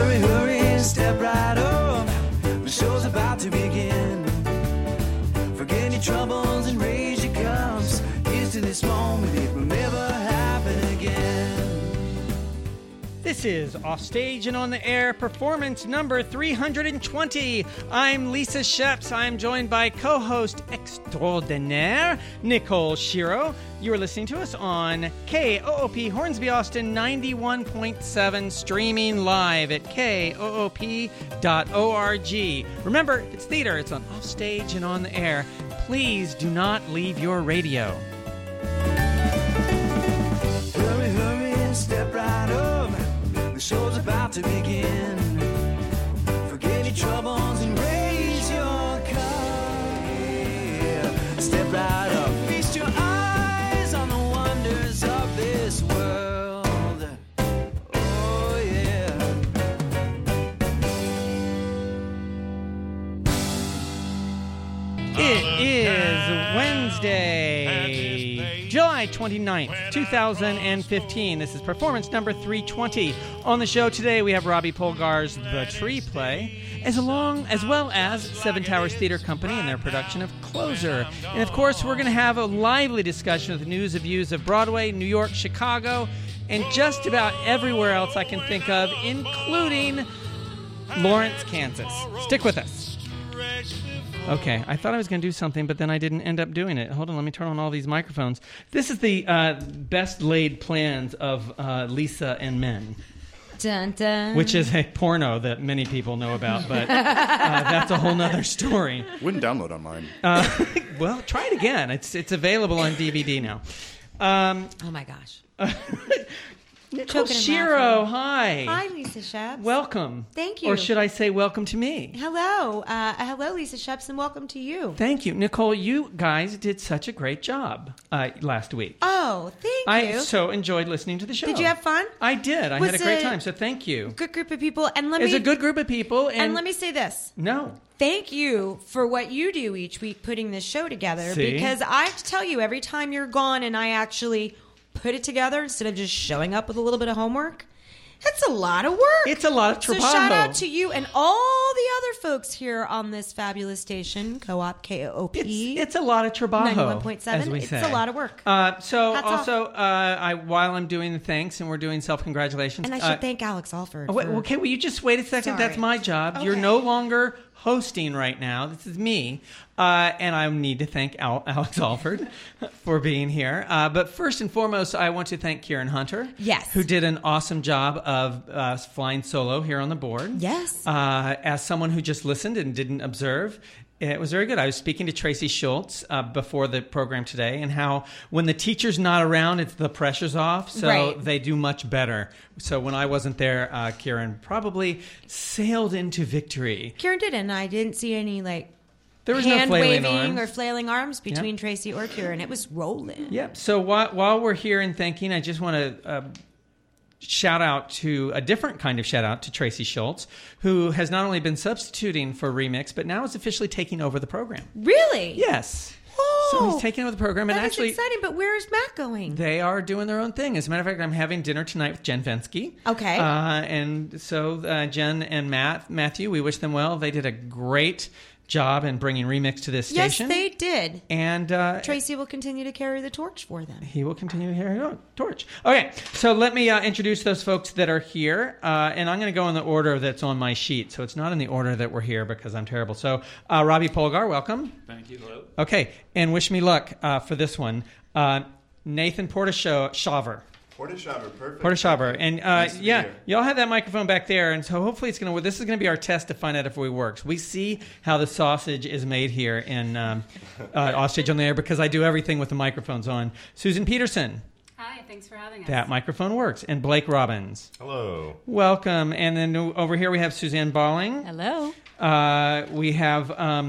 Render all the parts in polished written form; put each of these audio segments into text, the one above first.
Hurry, hurry, step right up. The show's about to begin. Forget your troubles and raise your cups. Here's to this moment, it will never happen again. This is Offstage and On the Air, performance number 320. I'm Lisa Sheps. I'm joined by co-host extraordinaire, Nicole Shiro. You are listening to us on KOOP Hornsby Austin 91.7, streaming live at koop.org. Remember, if it's theater, it's on Offstage and On the Air. Please do not leave your radio. Hurry, hurry, step right up. The show's about to begin. Forget your troubles and raise your cup. Yeah. Step right up. Feast your eyes on the wonders of this world. Oh, yeah. It is Wednesday, July 29th, 2015. This is performance number 320. On the show today, we have Robbie Polgar's The Tree Play, as well as Seven Towers Theater Company and their production of Closer. And of course, we're going to have a lively discussion of the news and views of Broadway, New York, Chicago, and just about everywhere else I can think of, including Lawrence, Kansas. Stick with us. Okay, I thought I was going to do something, but then I didn't end up doing it. Hold on, let me turn on all these microphones. This is the best laid plans of Lisa and Men. Dun, dun. Which is a porno that many people know about, but that's a whole nother story. Wouldn't download on mine. Well, try it again. It's available on DVD now. Oh my gosh. Nicole Choking and Shiro, laughing. hi. Hi, Lisa Sheps. Welcome. Thank you. Or should I say welcome to me? Hello. Hello, Lisa Sheps, and welcome to you. Thank you. Nicole, you guys did such a great job last week. Oh, thank you. I so enjoyed listening to the show. Did you have fun? I did. I Was had a great it time, so thank you. Good group of people. And It's a good group of people. And let me say this. No. Thank you for what you do each week putting this show together. See? Because I have to tell you, every time you're gone and I actually put it together instead of just showing up with a little bit of homework, it's a lot of work. It's a lot of So trabajo. shout out to you and all the other folks here on this fabulous station, Co-op KOOP. It's a lot of trabajo, 91.7. as we say. It's a lot of work. So Hats also, while I'm doing the thanks and we're doing self-congratulations. And I should thank Alex Alford. Okay, will you just wait a second? Sorry. That's my job. Okay. You're no longer hosting right now. This is me. And I need to thank Alex Alford for being here. But first and foremost, I want to thank Kieran Hunter. Yes. Who did an awesome job of flying solo here on the board. Yes. As someone who just listened and didn't observe, it was very good. I was speaking to Tracy Schultz before the program today, and how when the teacher's not around, the pressure's off, so Right. they do much better. So when I wasn't there, Kieran probably sailed into victory. Kieran did, and I didn't see any There was no hand flailing waving arms. or flailing arms between Tracy or Kieran. It was rolling. Yep. So while we're here and thanking, I just want to shout out to a different kind of shout out to Tracy Schultz, who has not only been substituting for Remix, but now is officially taking over the program. Really? Yes. Oh, So he's taking over the program, and that actually is exciting. But where is Matt going? they are doing their own thing. As a matter of fact, I'm having dinner tonight with Jen Fensky. Okay. And so Jen and Matthew, we wish them well. They did a great job in bringing Remix to this station. Yes, they did. And Tracy will continue to carry the torch for them. he will continue to carry the torch. Okay, so let me introduce those folks that are here. And I'm going to go in the order that's on my sheet. So it's not in the order that we're here because I'm terrible. So Robbie Polgar, welcome. Thank you. Hello. Okay, and wish me luck for this one. Nathan Portashaver. Portashaver, perfect. Portashaver. And Nice to be here. y'all have that microphone back there, and so hopefully this is going to be our test to find out if it works. We see how the sausage is made here in Offstage on the Air because I do everything with the microphones on. Susan Peterson. Hi, thanks for having us. That microphone works. And Blake Robbins. Hello. Welcome. And then over here we have Suzanne Balling. Hello. We have,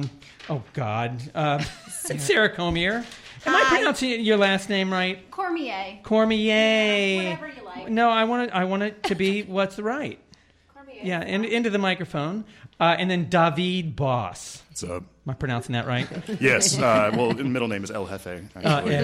Sarah Comier. Am I pronouncing your last name right? Cormier. Cormier. Yeah, whatever you like. No, I want it to be what's right. Cormier. Yeah, and into the microphone. And then David Boss. What's up? Am I pronouncing that right? Yes. Well, the middle name is El Jefe. Actually.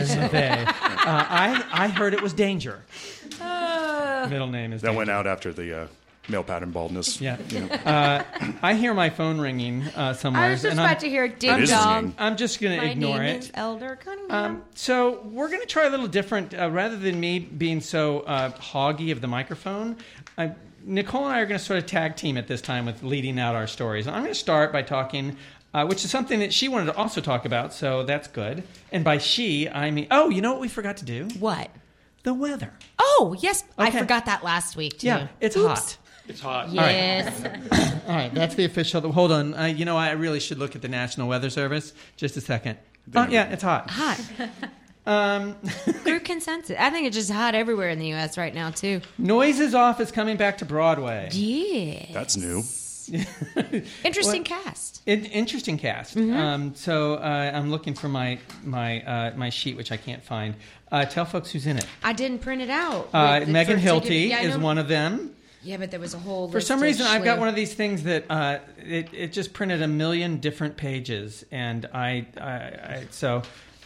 I heard it was Danger. Middle name is That Danger. went out after the male pattern baldness. Yeah. You know. I hear my phone ringing somewhere. I was just about to hear It ding is dong. ringing. I'm just going to My ignore name it. is Elder Cunningham. So we're going to try a little different. Rather than me being so hoggy of the microphone, Nicole and I are going to sort of tag team at this time with leading out our stories. I'm going to start by talking, which is something that she wanted to also talk about, so that's good. And by she, I mean, oh, you know what we forgot to do? What? The weather. Oh, yes. I Okay. forgot that last week, too. Yeah, it's hot. It's hot. Yes. All right, that's the official. Hold on. I really should look at the National Weather Service. Just a second. Yeah, it's hot. Hot. Group consensus. I think it's just hot everywhere in the U.S. right now, too. Noises Off is coming back to Broadway. Yeah. That's new. Interesting cast. Interesting cast. So I'm looking for my sheet, which I can't find. Tell folks who's in it. I didn't print it out. Megan For- Hilty yeah, I is know. one of them. Yeah, but there was a whole For list some of reason, I've got schlep. one of these things that it just printed a million different pages, and so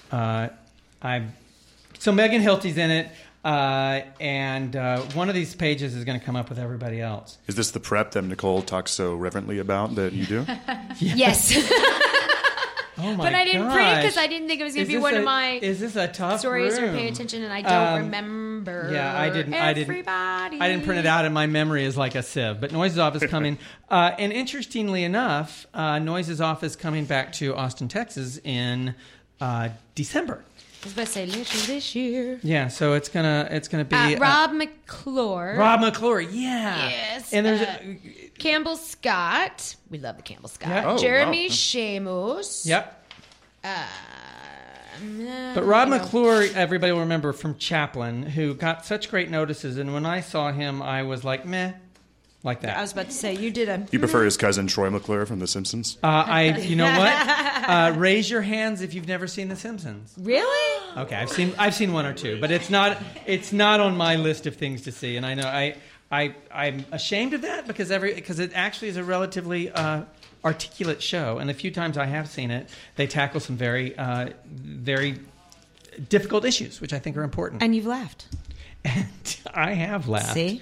Megan Hilty's in it, and one of these pages is going to come up with everybody else. Is this the prep that Nicole talks so reverently about that you do? Yes. Oh my But I didn't print it because gosh. I didn't think it was going Is to be this one a- of my Is this a tough stories or room? pay attention, and I don't remember. Yeah, I didn't. Everybody. I didn't print it out, and my memory is like a sieve. But Noises Off is coming, and interestingly enough, Noises Off is coming back to Austin, Texas in December. I was about to say literally this year. Yeah, so it's gonna be Rob McClure. Rob McClure. Yeah. Yes. And there's Campbell Scott. We love the Campbell Scott. Yeah. Oh, Jeremy wow. Shamos. yep. But Rob McClure, everybody will remember from Chaplin, who got such great notices, and when I saw him, I was like, meh, like that. I was about to say you did a. You prefer his cousin Troy McClure from The Simpsons? You know what? Raise your hands if you've never seen The Simpsons. Really? Okay, I've seen one or two, but it's not on my list of things to see, and I know I'm ashamed of that because it actually is a relatively articulate show, and the few times I have seen it, they tackle some very very difficult issues, which I think are important. And you've laughed. And I have laughed. See?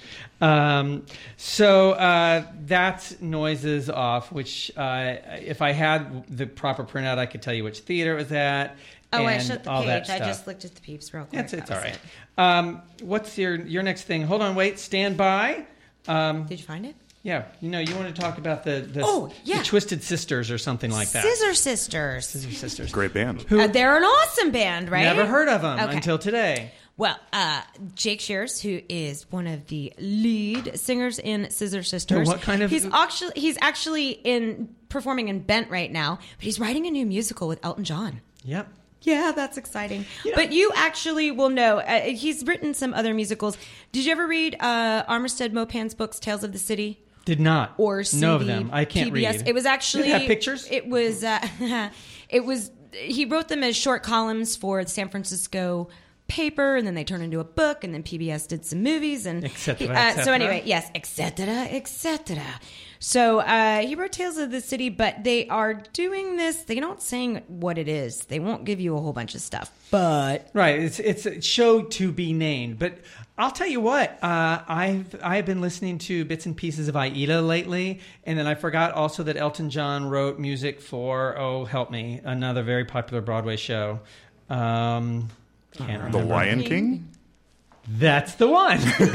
So that's Noises Off, which if I had the proper printout, I could tell you which theater it was at. Oh, I and shut the all that page. I stuff. just looked at the peeps real quick. It's That all was right. it. What's your next thing? Hold on, wait, stand by. Did you find it? Yeah, you want to talk about the yeah. Twisted Sisters or something like that. Scissor Sisters. Scissor Sisters. Great band. They're an awesome band, right? Never heard of them Okay. until today. Well, Jake Shears, who is one of the lead singers in Scissor Sisters, What kind of- He's actually performing in Bent right now, but he's writing a new musical with Elton John. Yep. Yeah, that's exciting. Yeah. But you actually will know. He's written some other musicals. Did you ever read Armistead Maupin's books, Tales of the City? Did not Or see know of the them. I can't PBS. read. It was actually Did it have pictures? It was. It was. He wrote them as short columns for the San Francisco paper, and then they turned into a book, and then PBS did some movies, and Et cetera, he- et cetera. So anyway, yes, etc. So he wrote Tales of the City, but they are doing this. They're not saying what it is. They won't give you a whole bunch of stuff, but Right, it's a show to be named, but I'll tell you what, I've been listening to bits and pieces of Aida lately, and then I forgot also that Elton John wrote music for help me, another very popular Broadway show. Can't remember. The Lion King? That's the one.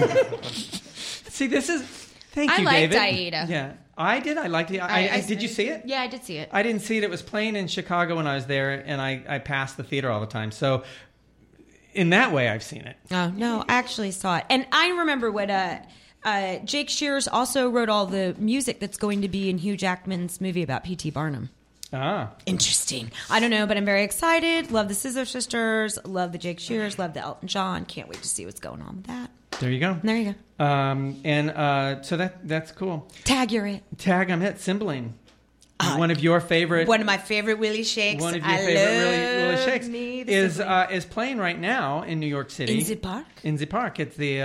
See, this is. Thank I you, liked David. Aida. Yeah, I did. I liked it. Did you see it? Yeah, I did see it. I didn't see it. It was playing in Chicago when I was there, and I passed the theater all the time. So, in that way, I've seen it. Oh, no, I actually saw it. And I remember what Jake Shears also wrote all the music that's going to be in Hugh Jackman's movie about P.T. Barnum. Ah. Interesting. I don't know, but I'm very excited. Love the Scissor Sisters. Love the Jake Shears. Love the Elton John. Can't wait to see what's going on with that. There you go. There you go. So that's cool. Tag, you're it. Tag, I'm at Cymbeline. One of your favorite. One of my favorite Willie Shakes. One of your I favorite Willie love Shakes me the is Cymbeline. is playing right now in New York City. In the park? In the park at the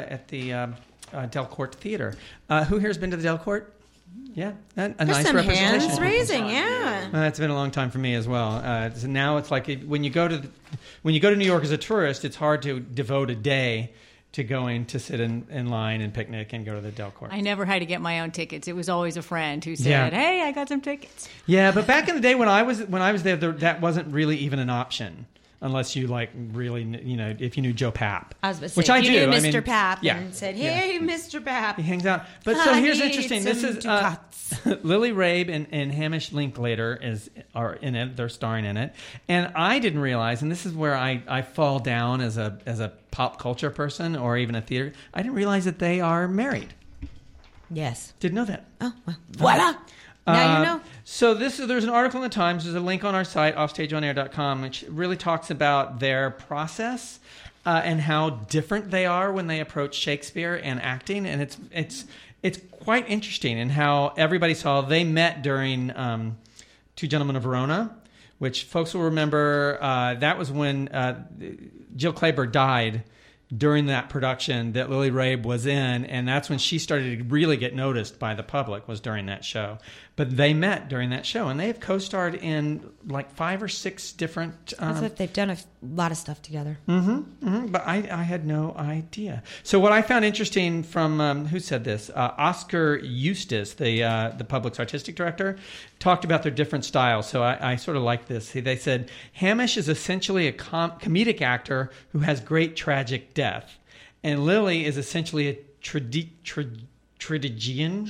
Delcourt Theater. Who here's been to the Delcourt? Yeah, a There's nice some representation. hands raising, yeah. It's been a long time for me as well. So now it's like when you go to New York as a tourist, it's hard to devote a day to going to sit in line and picnic and go to the Delcourt. I never had to get my own tickets. It was always a friend who said, Yeah. "Hey, I got some tickets." Yeah, but back in the day when I was there, that wasn't really even an option unless you really, if you knew Joe Papp. I was about to say, which I if do. you knew I Mr. mean, Papp yeah, and said, yeah. "Hey, Mr. Papp." He hangs out. But so I here's need interesting. This some is Lily Rabe and Hamish Linklater are in it. They're starring in it, and I didn't realize. And this is where I fall down as a pop culture person or even a theater. I didn't realize that they are married. Yes. Didn't know that. Oh, well. Voila. Now you know. So there's an article in the Times. There's a link on our site, offstageonair.com, which really talks about their process and how different they are when they approach Shakespeare and acting. And it's quite interesting in how everybody saw they met during Two Gentlemen of Verona, which folks will remember. That was when Jill Clayburgh died during that production that Lily Rabe was in, and that's when she started to really get noticed by the public, was during that show. But they met during that show, and they have co-starred in like 5 or 6 different... As if they've done a lot of stuff together. but I had no idea. So what I found interesting from, who said this? Oscar Eustace, the Public's artistic director, talked about their different styles. So I sort of like this. They said, Hamish is essentially a comedic actor who has great tragic death. And Lily is essentially a tragedian. Tragedian.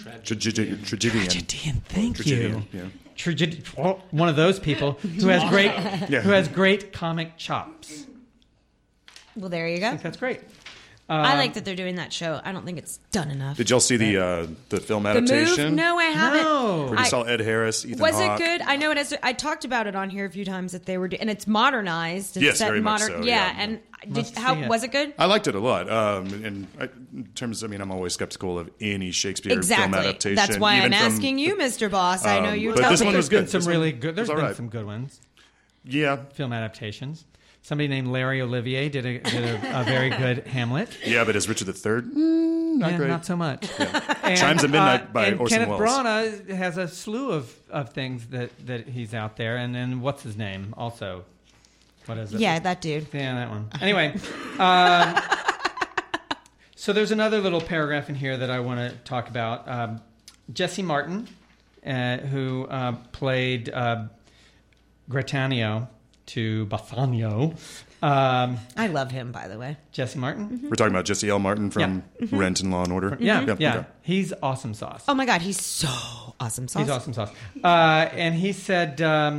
Thank Tragedian, you. yeah. One of those people who has great comic chops. Well, there you I go. think that's great. I like that they're doing that show. I don't think it's done enough. Did y'all see the film The adaptation? Move? No, I haven't. No. Where you saw Ed Harris, Ethan Was Hawke. it good? I know it has. I talked about it on here a few times that they were, and it's modernized. It's Yes, set very much modern. so, Yeah, yeah. and Must see how it. was it good? I liked it a lot. In terms, I'm always skeptical of any Shakespeare film Exactly. adaptation. That's why even I'm from- asking you, Mr. Boss. I know you but tell this me. one was There's been good. some This really one good. There's was been all right. some good ones. Yeah, Film adaptations. Somebody named Larry Olivier did a very good Hamlet. yeah, but as Richard III, not Yeah, great. not so much. And, Chimes at Midnight by and Orson Kenneth Welles. Branagh has a slew of things that he's out there. And then what's his name? Also, what is it? Yeah, that dude. Yeah, that one. Anyway, so there's another little paragraph in here that I want to talk about. Jesse Martin, who played Grattanio to Bassanio. I love him, by the way. Jesse Martin? We're talking about Jesse L. Martin from Rent and Law and Order. Yeah, yeah. okay. He's awesome sauce. Oh my God, he's so awesome. Sauce. He's awesome sauce. And he said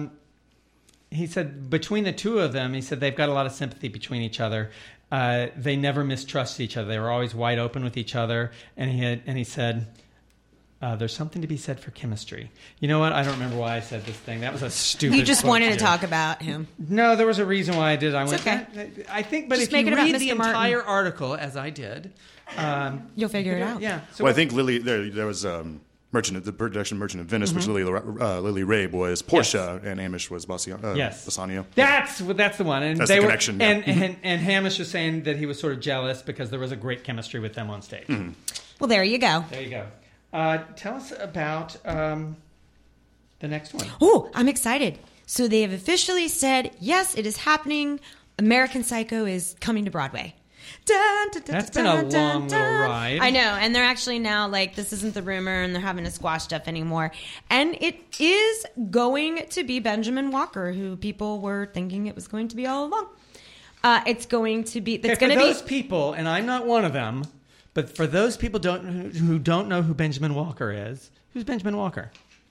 between the two of them, he said they've got a lot of sympathy between each other. They never mistrusted each other. They were always wide open with each other. And he said, there's something to be said for chemistry. You know what? I don't remember why I said this thing. That was a stupid. You just quote wanted to do. talk about him. No, there was a reason why I did. I went. okay. I think, but Just if make you it about read the Mr. Martin. entire article, as I did, You'll figure it out. yeah. So Well, I think Lily. There was the production Merchant of Venice, which Lily Rabe was Portia, and Hamish was Yes. Bassanio. That's the one, and That's they the were, connection, yeah. and Hamish was saying that he was sort of jealous because there was a great chemistry with them on stage. Well, there you go. There you go. Tell us about the next one. Oh, I'm excited. So they have officially said, yes, it is happening. American Psycho is coming to Broadway. Dun, dun, dun, That's dun, been a dun, long dun. little ride. I know, and they're actually now like, this isn't the rumor, and they're having to squash stuff anymore. And it is going to be Benjamin Walker, who people were thinking it was going to be all along. It's going to be. It's Okay, going for to those be. people, and I'm not one of them, but for those people who don't know who Benjamin Walker is, who's Benjamin Walker?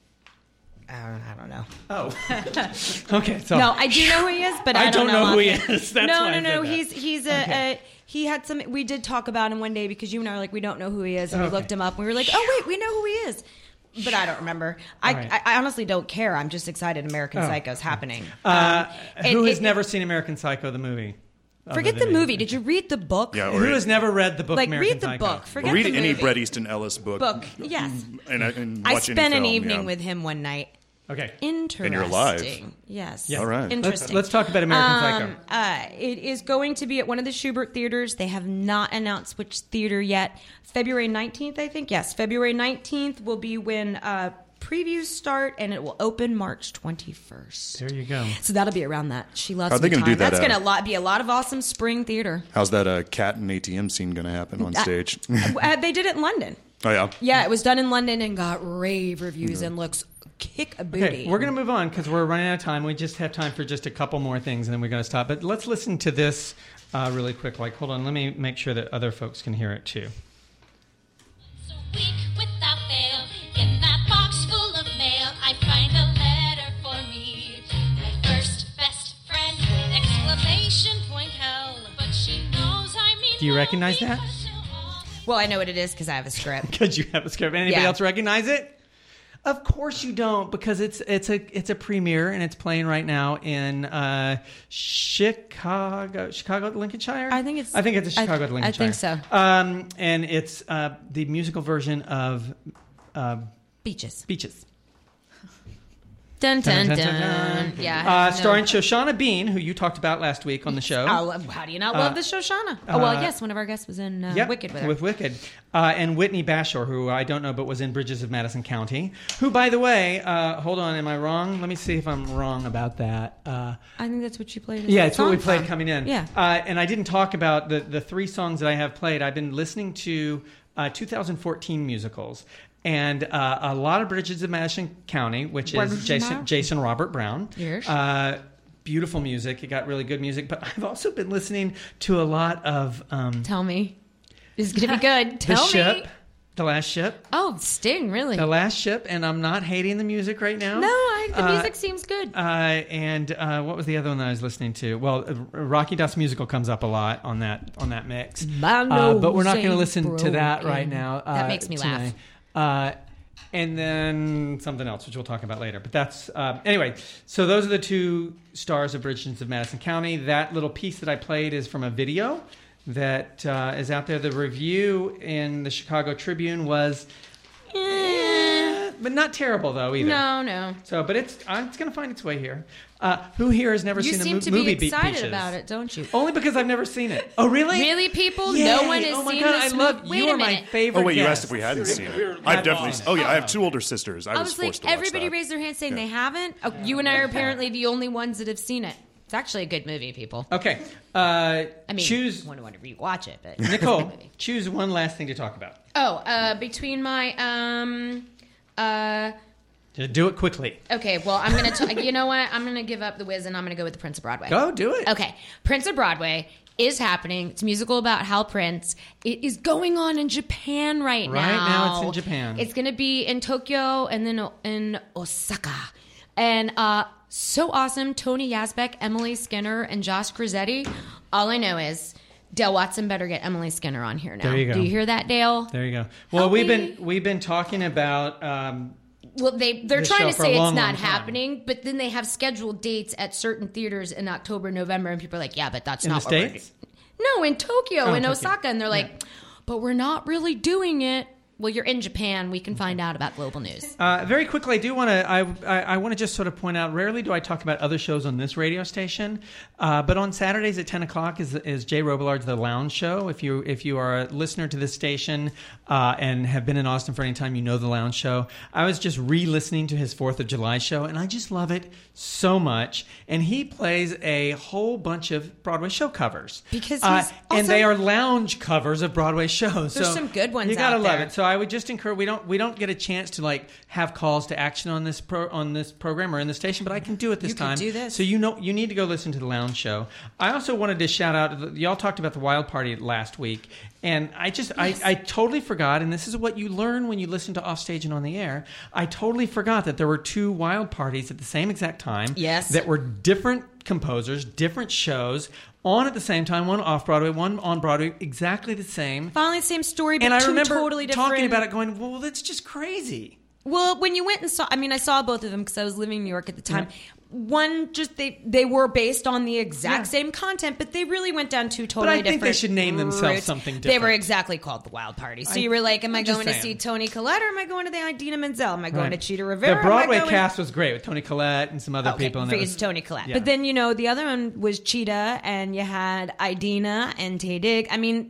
I don't know. Oh, okay. So No, I do know who he is, but I don't know who he offhand. is. That's why I no. said that. He's Okay. he had some. We did talk about him one day because you and I were like, we don't know who he is, and we Okay. looked him up. and We were like, oh wait, we know who he is, but I don't remember. right. I honestly don't care. I'm just excited. American Psycho's happening. who has never seen American Psycho the movie? Forget Other the than movie. me? Did you read the book? Yeah, Who has never read the book? Like American read the Psycho? book. Forget Or read the any movie. Bret Easton Ellis book. book. Yes. And I watch any spent an film, evening yeah. with him one night. Okay. Interesting. you're alive. Yes. Yes. All right. Interesting. Let's talk about American Psycho. It is going to be at one of the Schubert theaters. They have not announced which theater yet. February 19th, I think. Yes, February 19th will be when previews start, and it will open March 21st. There you go. So that'll be around that. She loves Are they me gonna time. do that, That's going to be a lot of awesome spring theater. How's that cat and ATM scene going to happen on stage? They did it in London. Oh, yeah? Yeah, it was done in London and got rave reviews and looks kick a booty. Okay, we're going to move on because we're running out of time. We just have time for just a couple more things, and then we're going to stop. But let's listen to this really quick. Like, hold on. Let me make sure that other folks can hear it, too. So week without fail, in that box full of mail, I find a letter for me. My first best friend, exclamation point hell, but she knows I mean. Do you recognize that? Well, I know what it is because I have a script. Because you have a script. Anybody Yeah. else recognize it? Of course you don't, because it's a premiere and it's playing right now in Chicago, Lincolnshire. I think it's a Chicago, Lincolnshire. I think so. And it's the musical version of Beaches. Beaches. Dun, dun, Dun, dun, dun, dun, dun. Yeah. Starring Shoshana Bean, who you talked about last week on the show. How do you not love the Shoshana? Yes, one of our guests was in Yep, Wicked with her. Wicked. And Whitney Bashor, who I don't know, but was in Bridges of Madison County. Who, by the way, hold on, am I wrong? Let me see if I'm wrong about that. I think that's what you played. Yeah, it's what we song played from. coming in. Yeah. And I didn't talk about the three songs that I have played. I've been listening to 2014 musicals. And a lot of Bridges of Madison County, which is Jason Robert Brown. Yes. Beautiful music. It got really good music. But I've also been listening to a lot of... Tell me. This is going to be good. Tell The Ship. me. The Last Ship. Oh, Sting, really? The Last Ship. And I'm not hating the music right now. No, the music seems good. And what was the other one that I was listening to? Well, Rocky Dust Musical comes up a lot on that mix. But we're not going to listen to that right now. That makes me laugh. And then something else, which we'll talk about later. But that's anyway. So those are the two stars of Bridges of Madison County. That little piece that I played is from a video that is out there. The review in the Chicago Tribune was, but not terrible though either. No. So, but it's going to find its way here. Who here has never You seen seem a to movie? be excited Beaches? about it, don't you? Only because I've never seen it. Oh, really? Really, people? Yay. No one has oh my seen God, this I love movie? Wait you a are my minute. favorite. Oh, wait, you guest. asked if we hadn't seen it. I've definitely... Oh, yeah, I have two older sisters. I was like, forced to watch everybody that. raised their hand saying they haven't. Oh, you and I are apparently the only ones that have seen it. It's actually a good movie, people. Okay. I mean, choose I want to rewatch it, but Nicole. Choose one last thing to talk about. Between my Do it quickly. Okay, well, I'm going to... You know what? I'm going to give up the whiz, and I'm going to go with The Prince of Broadway. Go, do it. Okay, Prince of Broadway is happening. It's a musical about Hal Prince. It is going on in Japan right now. Right now it's in Japan. It's going to be in Tokyo and then in Osaka. And so awesome. Tony Yazbek, Emily Skinner, and Josh Grizzetti. All I know is... Dale Watson better get Emily Skinner on here now. There you go. Do you hear that, Dale? There you go. Well, we've been talking about... Well, they're this trying show to for a say long, it's not long time. happening, but then they have scheduled dates at certain theaters in October, November, and people are like, yeah, but that's In not the what we're States? doing. No, in Tokyo, Oh, in Tokyo. Osaka, and they're like, but we're not really doing it. Well, you're in Japan. We can find out about global news. Very quickly, I do want to. I want to just sort of point out. Rarely do I talk about other shows on this radio station, but on Saturdays at 10:00 is Jay Robilard's The Lounge Show. If you are a listener to this station and have been in Austin for any time, you know The Lounge Show. I was just re-listening to his 4th of July show, and I just love it so much. And he plays a whole bunch of Broadway show covers Because he's and they also- are lounge covers of Broadway shows. There's so some good ones You gotta out love there. it. So I would just encourage. We don't get a chance to like have calls to action on this program or in the station, but I can do it this You can time. do this. So you need to go listen to the Lounge Show. I also wanted to shout out. Y'all talked about the Wild Party last week, and I totally forgot. And this is what you learn when you listen to Offstage and on the Air. I totally forgot that there were 2 Wild Parties at the same exact time. Yes. That were different composers, different shows. On at the same time, one off Broadway, one on Broadway, exactly the same. Finally, the same story, but And I two remember totally different. talking about it, going, "Well, that's just crazy." Well, when you went and saw, I saw both of them because I was living in New York at the time. One, just they were based on the exact same content, but they really went down 2 totally different. But I think they should name themselves routes. something They were different. exactly called the Wild Party. So you were like, am I I'm just going to saying. see Toni Collette or am I going to the Idina Menzel? Am I going Right. to Cheetah Rivera? The Broadway Am I going... cast was great with Toni Collette and some other people. And that was, Toni Collette. Yeah. But then, the other one was Cheetah, and you had Idina and Tay Digg.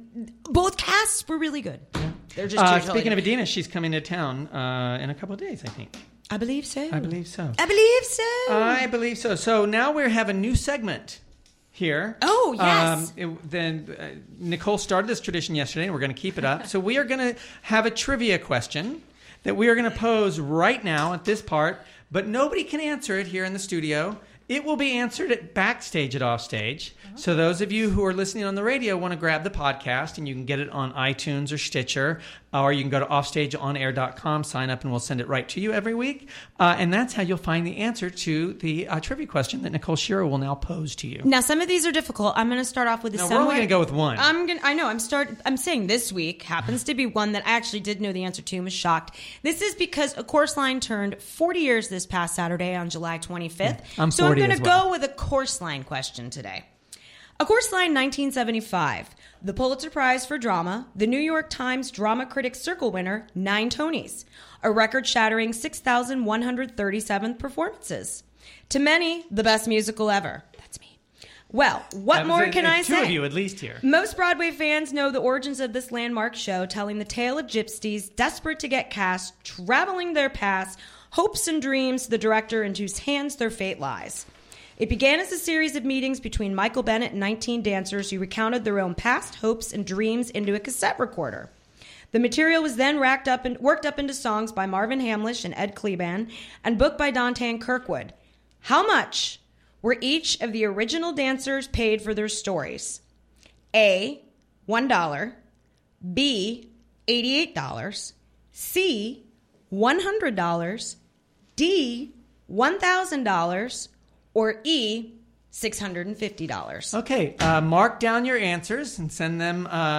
Both casts were really good. They're just two totally speaking of different. Adina, she's coming to town in a couple of days, I think. I believe so. I believe so. I believe so. I believe so. So now we have a new segment here. Oh, yes. Nicole started this tradition yesterday, and we're going to keep it up. So we are going to have a trivia question that we are going to pose right now at this part, but nobody can answer it here in the studio. It will be answered at backstage at Offstage. So those of you who are listening on the radio want to grab the podcast, and you can get it on iTunes or Stitcher, or you can go to offstageonair.com, sign up, and we'll send it right to you every week. And that's how you'll find the answer to the trivia question that Nicole Shiro will now pose to you. Now, some of these are difficult. I'm going to start off with a No, we're somewhat... only going to go with one. I'm saying this week happens to be one that I actually did know the answer to and was shocked. This is because A Course Line turned 40 years this past Saturday on July 25th. I'm 40 so I'm going as to well. go with a Course Line question today. A Course Line 1975, the Pulitzer Prize for Drama, the New York Times Drama Critics Circle winner, 9 Tonys, a record-shattering 6,137 performances. To many, the best musical ever. That's me. Well, what more can I say? Two of you at least here. Most Broadway fans know the origins of this landmark show, telling the tale of gypsies desperate to get cast, traveling their past, hopes and dreams, the director in whose hands their fate lies. It began as a series of meetings between Michael Bennett and 19 dancers who recounted their own past hopes and dreams into a cassette recorder. The material was then worked up into songs by Marvin Hamlish and Ed Kleban and booked by Dante and Kirkwood. How much were each of the original dancers paid for their stories? A, $1, B, $88, C, $100, D, $1,000, or E, $650. Okay, mark down your answers and send them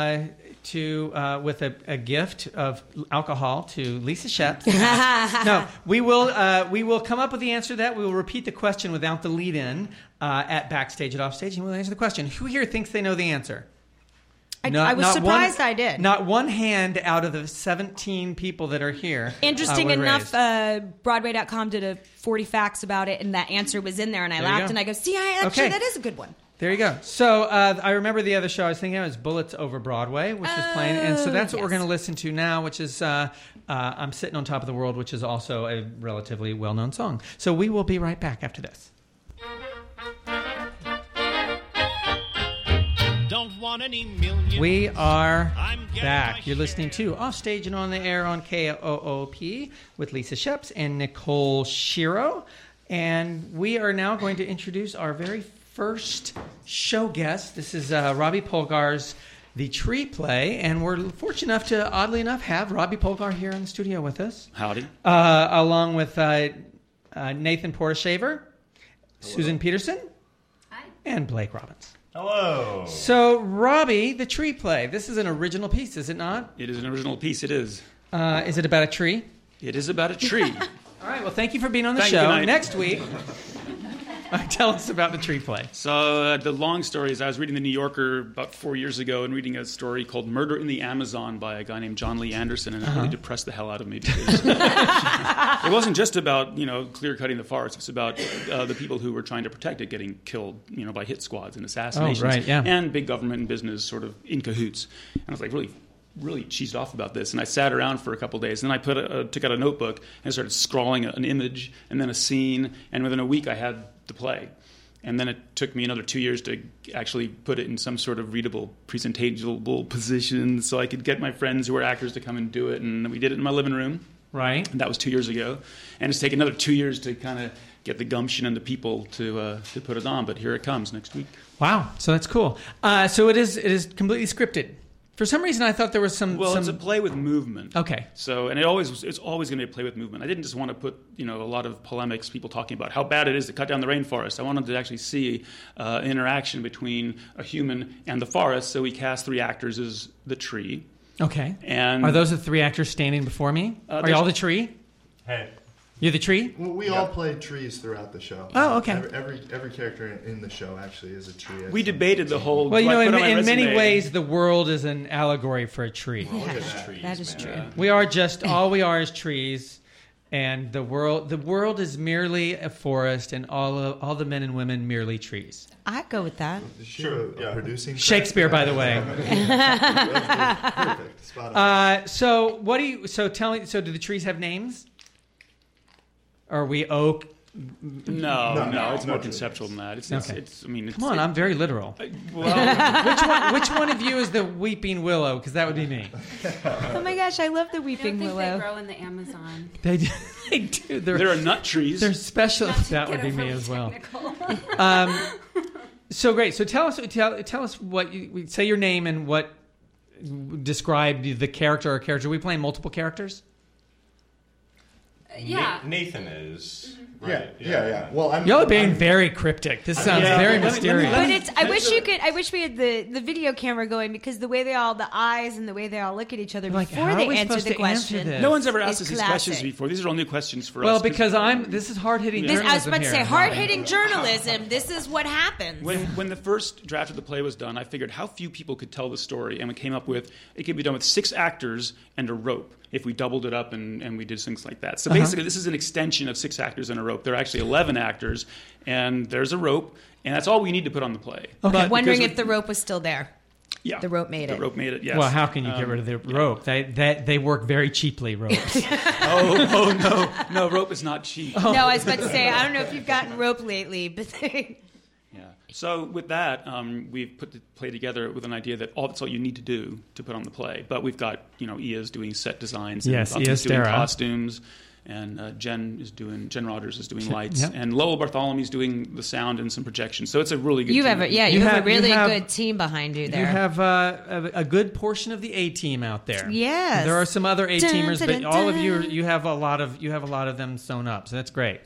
with a gift of alcohol to Lisa Sheps. No, we will come up with the answer to that. We will repeat the question without the lead-in at Backstage at Offstage, and we'll answer the question. Who here thinks they know the answer? I was surprised I did. Not one hand out of the 17 people that are here. Interesting was enough, raised. Broadway.com did a 40 facts about it, and that answer was in there, and I There you laughed, go. and I go, see, Okay. that is a good one. There you go. So I remember the other show I was thinking of was Bullets Over Broadway, which was playing. And so that's what we're yes. going to listen to now, which is I'm Sitting on Top of the World, which is also a relatively well-known song. So we will be right back after this. Don't want any million. We are I'm getting back. my You're listening to Offstage and On the Air on KOOP with Lisa Sheps and Nicole Shiro. And we are now going to introduce our very first show guest. This is Robbie Polgar's The Tree Play. And we're fortunate enough to, oddly enough, have Robbie Polgar here in the studio with us. Howdy. Along with Nathan Portashaver, Susan Peterson, and Blake Robbins. Hello. So, Robbie, The Tree Play. This is an original piece, is it not? It is an original piece. It is. Is it about a tree? It is about a tree. All right. Well, thank you for being on the Thank you, show. Knight. Next week, tell us about The Tree Play. So the long story is I was reading the New Yorker about 4 years ago and reading a story called Murder in the Amazon by a guy named John Lee Anderson, and it really depressed the hell out of me because it wasn't just about, clear cutting the forest. It's about the people who were trying to protect it getting killed, by hit squads and assassinations. Oh, right, yeah. And big government and business sort of in cahoots. And I was like, really cheesed off about this, and I sat around for a couple of days, and then I took out a notebook and started scrawling an image and then a scene, and within a week I had the play. And then it took me another 2 years to actually put it in some sort of readable, presentable position so I could get my friends who were actors to come and do it, and we did it in my living room. Right. And that was 2 years ago. And it's taken another 2 years to kind of get the gumption and the people to put it on, but here it comes next week. Wow. So that's cool. So it is completely scripted. For some reason, I thought there was some... Well, it's a play with movement. Okay. So, and it's always going to be a play with movement. I didn't just want to put, a lot of polemics, people talking about how bad it is to cut down the rainforest. I wanted to actually see an interaction between a human and the forest. So we cast 3 actors as the tree. Okay. And are those the 3 actors standing before me? Are y'all the tree? Hey. You're the tree? Well, we all play trees throughout the show. Oh, okay. Every character in the show actually is a tree. We debated the whole... Well, do I put on my in many resume? ways, the world is an allegory for a tree. That is true. We are all we are is trees, and the world is merely a forest, and all the men and women merely trees. I go with that. Sure. Producing Shakespeare, by the way. Perfect. Spot on. So do the trees have names? Are we oak? No, it's more no conceptual than that. It's I mean, Come on, I'm very literal. well, Which one of you is the weeping willow? Because that would be me. Oh my gosh, I love the I weeping don't think willow. they grow in the Amazon. They do. They do. there are nut trees. They're special. That would be me as well. So great. So tell us what you say your name and what describe the character or character. Are we playing multiple characters? Yeah. Nathan is. Yeah, yeah. Well, Y'all are being very cryptic. This sounds very mysterious. But it's. I wish we had the video camera going because the way the eyes and the way they all look at each other Like, before how they are we answer supposed the to answer question. this? No one's ever asked It's us these classic. questions before. These are all new questions for us. Well, because this is hard-hitting journalism I was about to say here. hard-hitting journalism. This is what happens. When the first draft of the play was done, I figured how few people could tell the story, and we came up with it could be done with 6 actors and a rope if we doubled it up and we did things like that. So basically, this is an extension of 6 actors and a rope. There are actually 11 actors, and there's a rope, and that's all we need to put on the play. Okay. Wondering if the rope was still there. Yeah, the rope made it. The rope made it. Yes. Well, how can you get rid of the rope? They work very cheaply. Ropes. No, rope is not cheap. No, I was about to say I don't know if you've gotten rope lately, but Yeah. So with that, we've put the play together with an idea that that's all you need to do to put on the play. But we've got Ia's doing set designs. Yes, and Ia's doing Stera. costumes, and Jen Rogers is doing lights, Yep. and Lowell Bartholomew's doing the sound and some projections. So it's a really good. you team. have a really good team behind you there. You have a good portion of the A team out there. Yes. There are some other A Dun, teamers, dun, but dun, all of you dun. you have a lot of them sewn up. So that's great.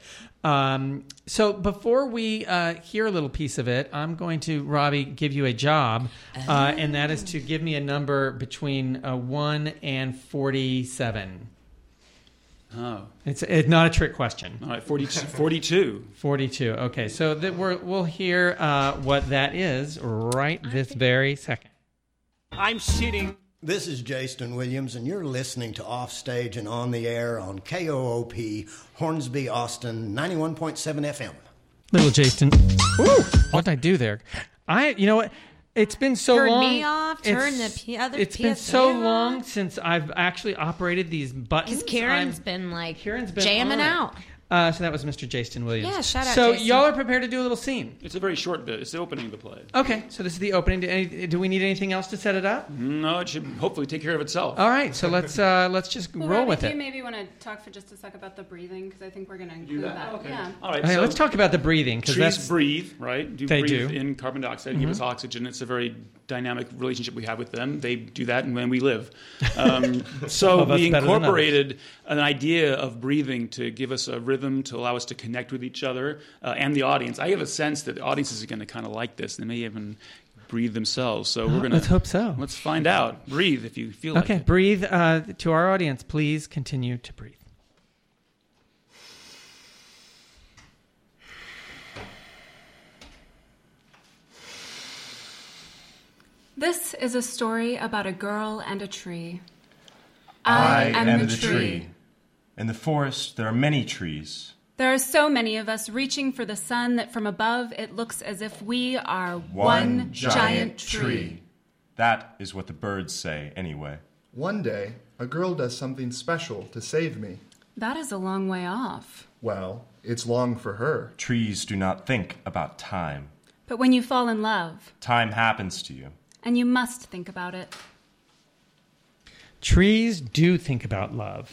So before we hear a little piece of it, I'm going to, Robbie, give you a job, and that is to give me a number between 1 and 47. Oh. It's not a trick question. All right, 42. 42. Okay, so we'll hear what that is right this very second. I'm sitting. This is Jason Williams, and you're listening to Offstage and On the Air on KOOP, Hornsby, Austin, 91.7 FM. Little Jason. Ooh, what did I do there? You know what? It's been so Turn long. me off, turn the other It's been PSA so on. long since I've actually operated these buttons. Because Karen's been jamming on it. out. So that was Mr. Jason Williams. Yeah, shout out, So Jason. y'all are prepared to do a little scene. It's a very short bit. It's the opening of the play. Okay, so this is the opening. Do we need anything else to set it up? No, it should hopefully take care of itself. All right, so let's just roll with Do it. you maybe want to talk for just a sec about the breathing? Because I think we're going to include that. Okay. Yeah. All right. Okay, so let's talk about the breathing because trees that's breathe, right? They breathe do. in carbon dioxide, give us oxygen. It's a very dynamic relationship we have with them. They do that, and when we live. So Well, that's we better than incorporated an idea of breathing to give us a rhythm to allow us to connect with each other and the audience. I have a sense that the audiences are going to kind of like this. They may even breathe themselves. So we're going to let's hope so. Let's find out. Breathe if you feel like Okay, it. breathe. To our audience, please continue to breathe. This is a story about a girl and a tree. I am the tree. In the forest, there are many trees. There are so many of us reaching for the sun that from above it looks as if we are one giant tree. That is what the birds say, anyway. One day, a girl does something special to save me. That is a long way off. Well, it's long for her. Trees do not think about time. But when you fall in love, Time happens to you. and you must think about it. Trees do think about love.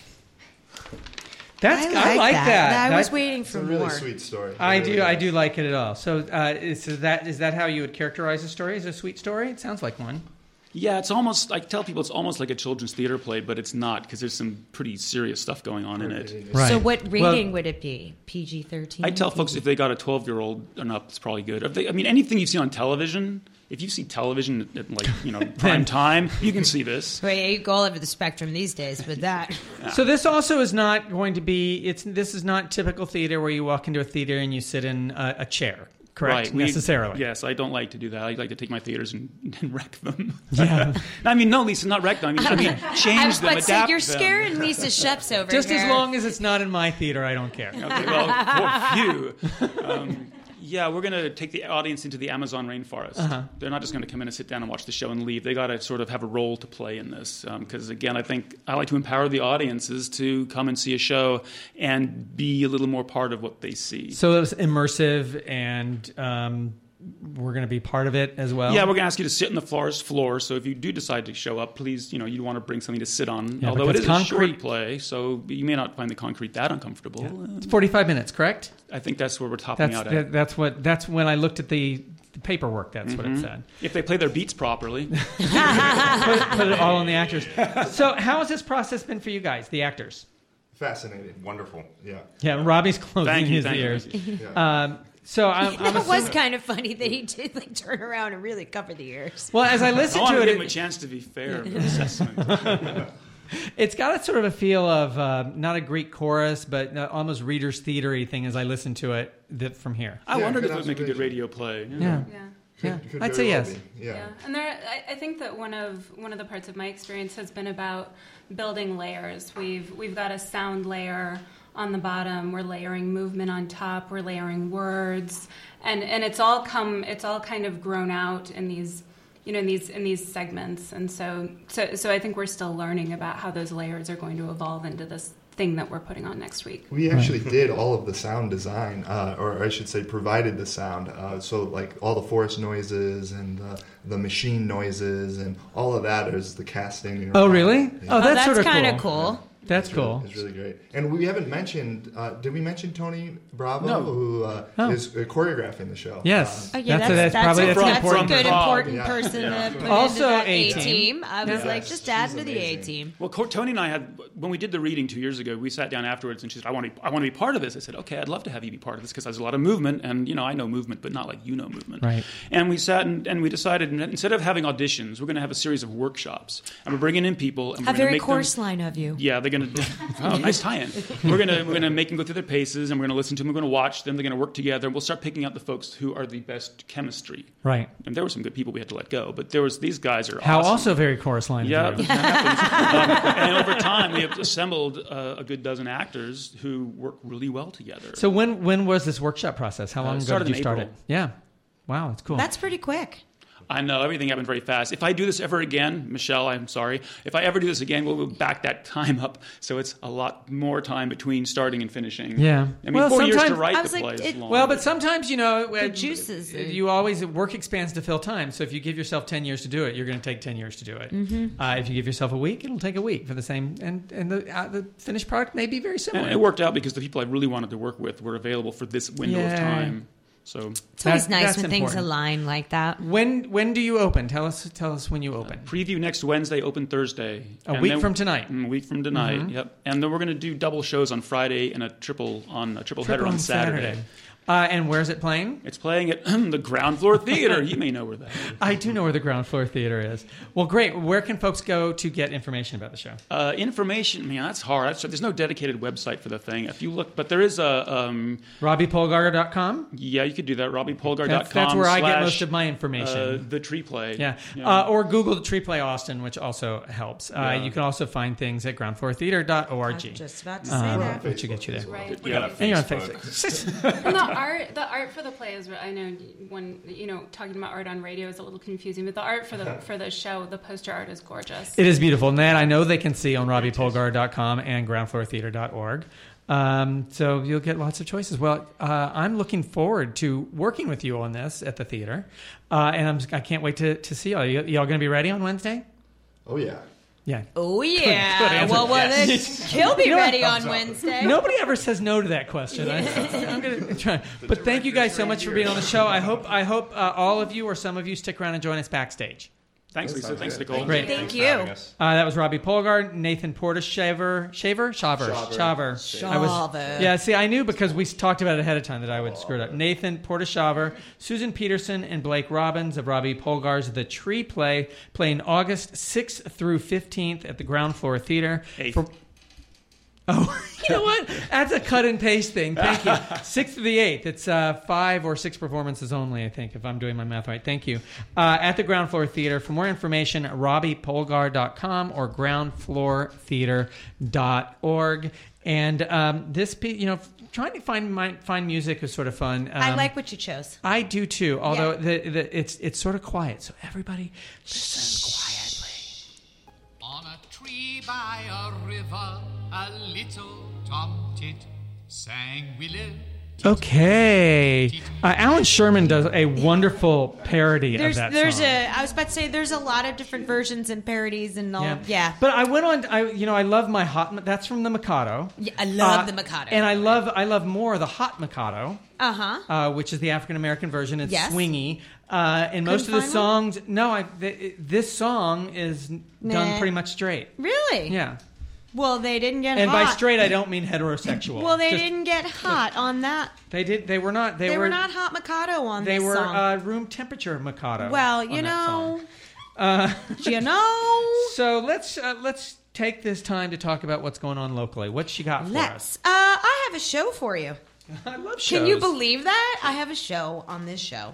I like that. I was waiting It's for a really more. sweet story. I Really do. I is. do like it at all. So is that how you would characterize a story? Is it a sweet story? It sounds like one. Yeah, it's almost, I tell people it's almost like a children's theater play, but it's not because there's some pretty serious stuff going on in it. Right. So what rating would it be? PG-13? I tell folks if they got a 12-year-old and up, it's probably good. Anything you see on television, if you see television at prime time, you can see this. Well, yeah, you go all over the spectrum these days with that. So this also is not going to be. This is not typical theater where you walk into a theater and you sit in a chair. Correct. Right. Necessarily. Yes, I don't like to do that. I like to take my theaters and wreck them. Yeah. I mean, no, Lisa, not wreck them. I mean, change I was them, about to say, adapt you're them. scaring Lisa Sheps over Just here. as long as it's not in my theater, I don't care. Okay, well, phew. Yeah, we're going to take the audience into the Amazon rainforest. They're not just going to come in and sit down and watch the show and leave. They got to sort of have a role to play in this. Because, again, I think I like to empower the audiences to come and see a show and be a little more part of what they see. So it was immersive, and we're going to be part of it as well? Yeah, we're going to ask you to sit on the floor. So if you do decide to show up, please, you want to bring something to sit on. Yeah, although it is concrete. a short play, so you may not find the concrete that uncomfortable. Yeah. It's 45 minutes, correct? I think that's where we're topping out at. That's when I looked at the paperwork. That's what it said. If they play their beats properly. put it all on the actors. So how has this process been for you guys, the actors? Fascinating. Wonderful. Yeah. Yeah, Robbie's closing his ears. So I'm It was assuming- kind of funny that he did turn around and really cover the ears. Well, as I listened I want to to give him a it, chance to be fair in the assessment. it's got a sort of a feel of not a Greek chorus, but almost Reader's Theater-y thing as I listen to it from here. I wondered good if it would make a good observation. radio play. Yeah. Could I'd very say well yes. be. Yeah. And I think that one of the parts of my experience has been about building layers. We've got a sound layer on the bottom. We're layering movement on top. We're layering words, and it's all kind of grown out in these in these segments. And so I think we're still learning about how those layers are going to evolve into this thing that we're putting on next week. We actually did all of the sound design, or I should say provided the sound. So like all the forest noises and the machine noises and all of that is the casting. Oh, really? Yeah. Oh, that's sort of kind cool. of cool. That's cool. It's really great. And we haven't mentioned, did we mention Tony Bravo, No. who is choreographing the show? Yes. Oh, yeah, That's an important a good part. important person to put Also into that A-team. A-team. I was Yeah. like, just add She's to the amazing. A-team. Well, Tony and I had, when we did the reading 2 years ago, we sat down afterwards and she said, I want to be part of this. I said, okay, I'd love to have you be part of this because there's a lot of movement, and I know movement, but not like movement. Right. And we sat and we decided, instead of having auditions, we're going to have a series of workshops, and we're bringing in people. And A we're going to very make coarse them, line of you. Yeah, they're going to. Oh, nice tie-in. We're gonna make them go through their paces, and we're gonna listen to them. We're gonna watch them. They're gonna work together, and we'll start picking out the folks who are the best chemistry. Right. And there were some good people we had to let go, but these guys are How awesome. also very chorus line. Yeah, of you. that happens. And over time, we have assembled a good dozen actors who work really well together. So when was this workshop process? How long ago started did you in start April. it? Yeah. Wow, that's cool. That's pretty quick. I know, everything happened very fast. If I do this ever again, Michelle, I'm sorry. If I ever do this again, we'll back that time up so it's a lot more time between starting and finishing. Yeah. I mean, Well, 4 years to sometimes- write I the was like, play is it- long. Well, but sometimes, The juices. you always, work expands to fill time. So if you give yourself 10 years to do it, you're going to take 10 years to do it. Mm-hmm. If you give yourself a week, it'll take a week for the same, and the finished product may be very similar. And it worked out because the people I really wanted to work with were available for this window of Yay. time. So It's always nice that's when things important. align like that. When do you open? Tell us when you open. preview next Wednesday, open Thursday. A And week then- from tonight. A week from tonight, yep. And then we're going to do double shows on Friday and a triple header on Saturday. And where's it playing? It's playing at the Ground Floor Theater. You may know where that is. I do know where the Ground Floor Theater is. Well, great. Where can folks go to get information about the show? Information, man, that's hard. There's no dedicated website for the thing. If you look, but there is a RobbiePolgar.com? yeah, you could do that. RobbiePolgar.com. That's where I get / most of my information. The Tree Play. Yeah. Or Google the Tree Play Austin, which also helps. You can also find things at groundfloortheater.org. Just about to say that. Which will get you there. Right. Yeah. And you're on Facebook. And the art for the play is, I know when talking about art on radio is a little confusing, but the art for the show, the poster art is gorgeous. It is beautiful. And that I know they can see on RobbiePolgar.com and groundfloortheater.org. So you'll get lots of choices. Well, I'm looking forward to working with you on this at the theater. And I can't wait to see y'all. Y'all going to be ready on Wednesday? Oh, yeah. Yeah. Oh, Good yeah. answer. Well, then he'll be You know what? ready on Wednesday. Nobody ever says no to that question. I'm going to try. But thank you guys so much for being on the show. I hope all of you or some of you stick around and join us backstage. Thanks, Lisa. Thanks, Nicole. Great. Thank Thanks for you. having us. That was Robbie Polgar, Nathan Portashaver, Shaver. Yeah, see, I knew because we talked about it ahead of time that I would screw it up. Nathan Portashaver, Susan Peterson, and Blake Robbins of Robbie Polgar's The Tree Play, playing August 6th through 15th at the Ground Floor Theater. Oh, you know what? That's a cut and paste thing. Thank you. 6th to the 8th. It's 5 or 6 performances only, I think, if I'm doing my math right. Thank you. At the Ground Floor Theater. For more information, RobbiePolgar.com or groundfloortheater.org. And this piece, trying to find music is sort of fun. I like what you chose. I do too. Although it's sort of quiet, so everybody listen quietly. On a tree by a river, a little tomtit sang willow. Okay. Alan Sherman does a wonderful parody of that song. I was about to say, there's a lot of different versions and parodies and all. Yeah. But I went on. I love my hot. That's from the Mikado. Yeah, I love the Mikado. And I love more the hot Mikado. Which is the African American version. It's swingy. And most of the songs. This song is done pretty much straight. Really? Yeah. Well, they didn't get and hot. And by straight, I don't mean heterosexual. Well, they didn't get hot on that. They did. They were not. They were not hot Mikado on this song. They were room temperature Mikado. Well, you know. So let's take this time to talk about what's going on locally. What you got for us? I have a show for you. I love shows. Can you believe that? I have a show on this show.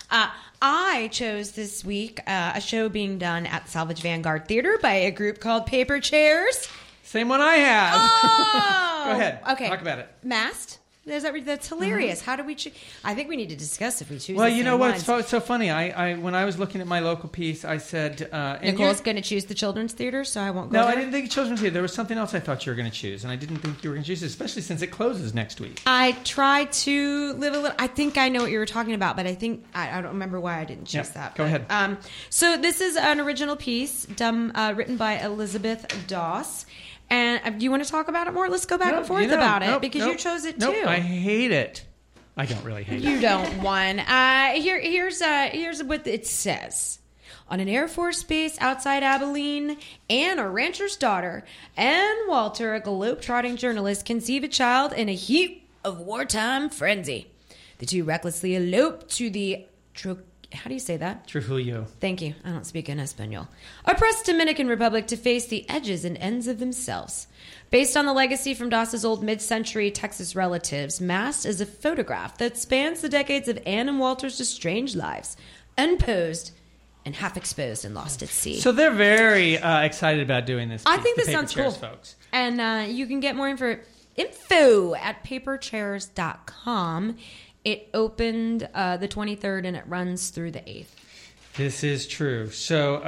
I chose this week a show being done at Salvage Vanguard Theater by a group called Paper Chairs. Same one I had. Oh! Go ahead. Okay. Talk about it. Masked. That's hilarious. How do we choose? I think we need to discuss if we choose. Well, the you know same what's ones. so funny? I when I was looking at my local piece, I said Nicole's going to choose the children's theater, so I won't go. No, there. I didn't think children's theater. There was something else I thought you were going to choose, and I didn't think you were going to choose it, especially since it closes next week. I tried to live a little. I think I know what you were talking about, but I think I don't remember why I didn't choose that. Go ahead. So this is an original piece written by Elizabeth Doss. And do you want to talk about it more? Let's go back and forth about it because you chose it too. I hate it. I don't really hate it. You don't, one. Here's what it says. On an Air Force base outside Abilene, Anne, a rancher's daughter, and Walter, a globe-trotting journalist, conceive a child in a heap of wartime frenzy. The two recklessly elope to the... How do you say that? Trujillo. Thank you. I don't speak in Espanol. Oppressed Dominican Republic to face the edges and ends of themselves. Based on the legacy from Doss's old mid-century Texas relatives, Masked is a photograph that spans the decades of Anne and Walter's estranged lives, unposed and half exposed and lost at sea. So they're very excited about doing this piece, I think this sounds cool. Folks. And you can get more info at paperchairs.com. It opened the 23rd and it runs through the 8th. This is true. So,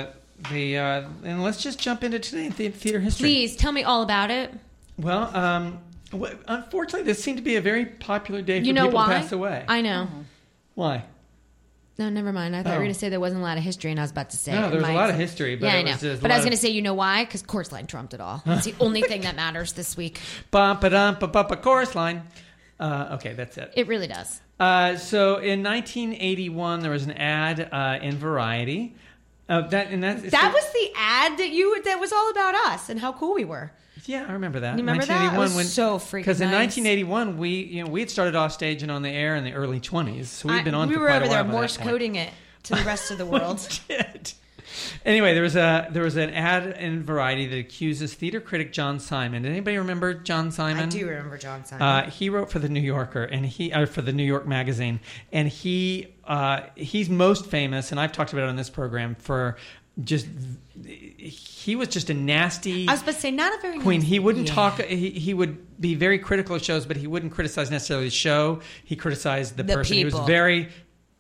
and let's just jump into today in theater history. Please tell me all about it. Well, unfortunately, this seemed to be a very popular day for people to pass away. I know. Why? No, never mind. I thought you were going to say there wasn't a lot of history, and I was about to say... No, there was a lot of history. But yeah, I know. But I was going to say, you know why? Because Chorus Line trumped it all. It's the only thing that matters this week. Chorus Line. Okay, that's it. It really does. So in 1981, there was an ad in Variety. That was the ad that was all about us and how cool we were. Yeah, I remember that. You remember that? It was so freaking Because in nice. 1981, we had started off stage and on the air in the early 20s, so we've been on for quite a while. We were over there Morse coding it to the rest of the world. Anyway, there was an ad in Variety that accuses theater critic John Simon. Did anybody remember John Simon? I do remember John Simon. He wrote for the New Yorker and for the New York Magazine, and he's most famous, and I've talked about it on this program for just. He was just a nasty. I was about to say, not a very queen. Nice, he wouldn't talk. He would be very critical of shows, but he wouldn't criticize necessarily the show. He criticized the person. People. He was very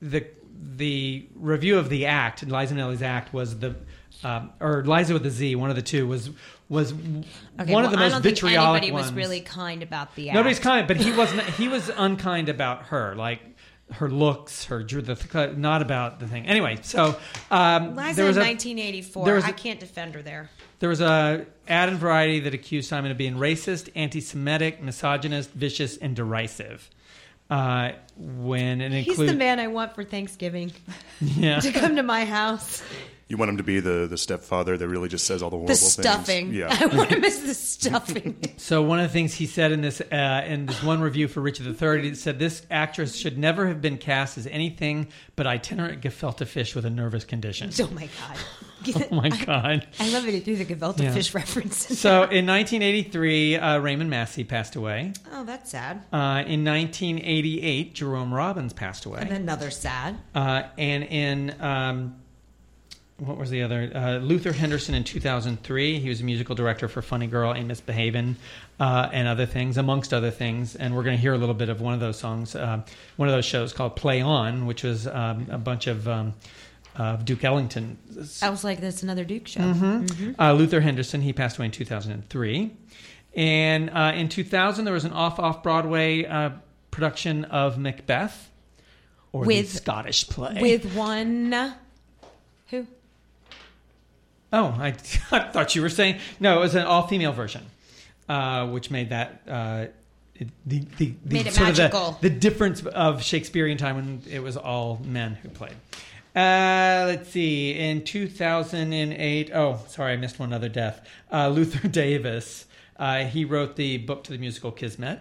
the review of the act, Liza Minnelli's act, was or Liza with a Z, one of the two, was one of the most vitriolic ones. I don't think anybody was really kind about the act. Nobody's kind, but he wasn't. He was unkind about her, like her looks, not about the thing. Anyway, so Liza in 1984. I can't defend her there. There was a ad in Variety that accused Simon of being racist, anti-Semitic, misogynist, vicious, and derisive. He's the man I want for Thanksgiving. Yeah. To come to my house. You want him to be the stepfather that really just says all the horrible things. The stuffing. Yeah. I want him as the stuffing. So one of the things he said in this one review for Richard III, he said this actress should never have been cast as anything but itinerant gefilte fish with a nervous condition. Oh my God. Oh my God. I love it. You do the gefilte fish reference. So in 1983, Raymond Massey passed away. Oh, that's sad. In 1988, Jerome Robbins passed away. And another sad. And in what was the other? Luther Henderson in 2003. He was a musical director for Funny Girl, Ain't Misbehavin', and other things, amongst other things. And we're going to hear a little bit of one of those songs, one of those shows called Play On, which was a bunch of Duke Ellington. I was like, that's another Duke show. Luther Henderson, he passed away in 2003. And in 2000, there was an off-Broadway production of Macbeth, or the Scottish play. With one... Who? Oh, I thought you were saying... No, it was an all-female version, which made that... the made it sort magical. Of the difference of Shakespearean time when it was all men who played. Let's see. In 2008... Oh, sorry, I missed one other death. Luther Davis. He wrote the book to the musical Kismet.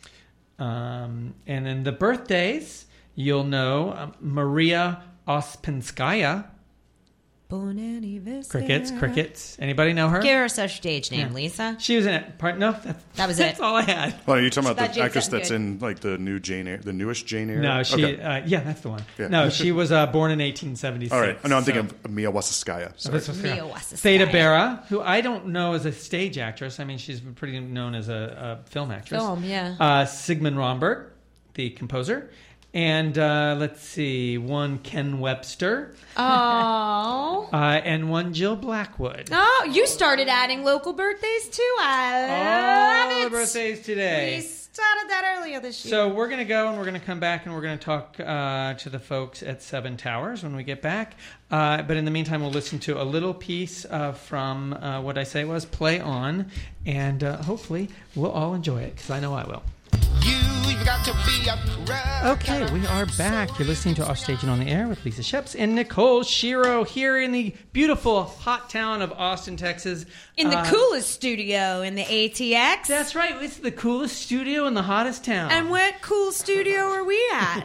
And then the birthdays, you'll know Maria Ospinskaya. Born anniversary. Crickets. Anybody know her? Give her such stage name, Lisa. She was in it. No, that was that's it. all I had. Well, are you talking about That the actress that's good. in like the new Jane Eyre, the newest Jane Eyre? No, she. Okay. Yeah, that's the one. Yeah. No, she was born in 1876. All right. No, I'm thinking of Mia Wasikaya. Sorry. Mia Wasikaya. Theda Bara, who I don't know as a stage actress. I mean, she's pretty known as a film actress. Film, yeah. Sigmund Romberg, the composer. And let's see, one Ken Webster. Oh. And one Jill Blackwood. Oh, you started adding local birthdays too. I love All it. the birthdays today. We started that earlier this year. So we're going to go and we're going to come back and we're going to talk to the folks at Seven Towers when we get back. But in the meantime, we'll listen to a little piece from what I say was Play On. And hopefully we'll all enjoy it because I know I will. You've got to be a Okay, we are back. You're listening to Offstage and on the Air with Lisa Sheps and Nicole Shiro here in the beautiful hot town of Austin, Texas. In the coolest studio in the ATX. That's right. It's the coolest studio in the hottest town. And what cool studio are we at?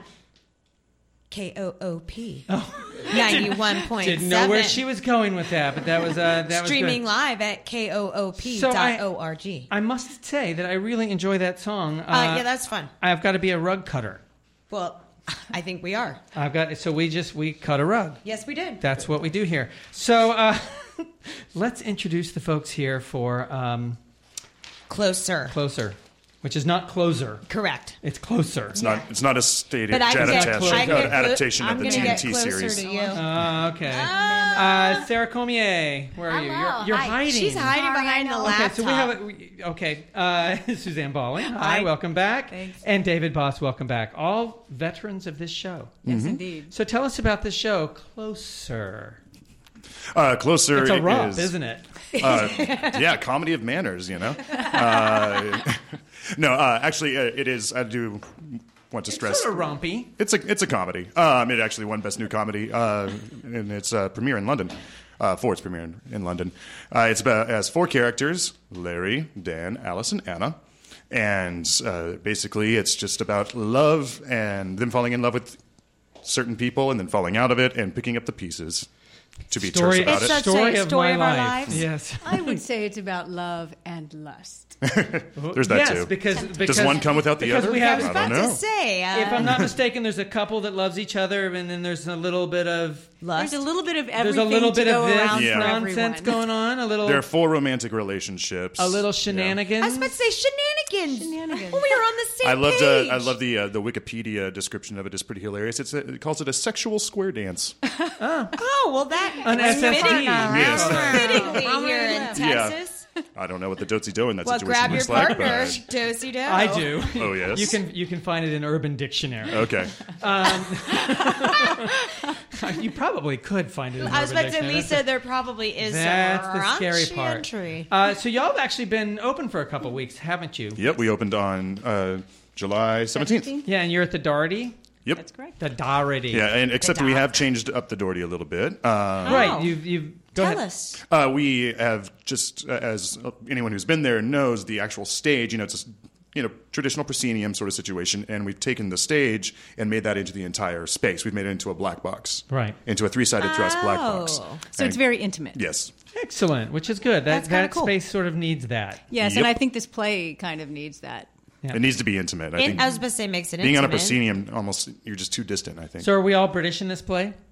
KOOP. 91.7. Didn't know where she was going with that, but that was streaming good. live at koop.org. So I must say that I really enjoy that song. Yeah, that's fun. I've got to be a rug cutter. Well, I think we are. We cut a rug. Yes, we did. That's what we do here. So let's introduce the folks here for Closer. Which is not Closer. Correct. It's Closer. It's not a state But I can get adaptation of the I'm gonna get TNT closer series. to you. Okay. Sarah Comier, where are you? You're hiding. She's hiding behind the laptop. Suzanne Balling. Hi, welcome back. Thanks. And David Boss, welcome back. All veterans of this show. Yes, indeed. So tell us about this show, Closer. Closer It's a romp, is, isn't it? Yeah, comedy of manners, you know. No, actually, it is. I do want to stress. It's sort of rompy. It's a comedy. It actually won Best New Comedy in its premiere in London. For its premiere in London. It has 4 characters: Larry, Dan, Alice, and Anna. And basically, it's just about love and them falling in love with certain people and then falling out of it and picking up the pieces. To be terse about it. Story of my our life. lives. Yes. I would say it's about love and lust. There's that too. Because does one come without the other? I was I about don't know. to say. If I'm not mistaken, there's a couple that loves each other, and then there's a little bit of Lust. There's a little bit of there's everything a little bit to go of this around Yeah. for nonsense everyone. going on. A little, There are 4 romantic relationships. a little I shenanigans. was about to say shenanigans. Shenanigans. Well, we were on the same I love page. the Wikipedia description of it is pretty hilarious. It calls it a sexual square dance. Oh, well, that An was SSD. Yes. fittingly here in Yeah. Texas. I don't know what the dotsy do in that Well, situation grab your looks like. partner, But, do-si-do. I do. oh yes. You can find it in Urban Dictionary. Okay. You probably could find it in I was Urban about to say, Dictionary. Lisa, there probably is That's some the scary raunchy part. entry. So y'all have actually been open for a couple weeks, haven't you? Yep. We opened on July 17th. Yeah, and you're at the Doherty. Yep. That's correct. The Doherty. Yeah, and except we have changed up the Doherty a little bit. Right. You've go Tell ahead. us. We have just, as anyone who's been there knows, the actual stage. It's a traditional proscenium sort of situation, and we've taken the stage and made that into the entire space. We've made it into a black box, Right. Into a 3-sided truss black box. So it's very intimate. Yes. Excellent, which is good. That's kinda That cool. space sort of needs that. Yes, Yep. and I think this play kind of needs that. Yeah. It needs to be intimate. I think I was about to say, makes it being on a intimate. proscenium, almost you're just too distant. I think. So are we all British in this play?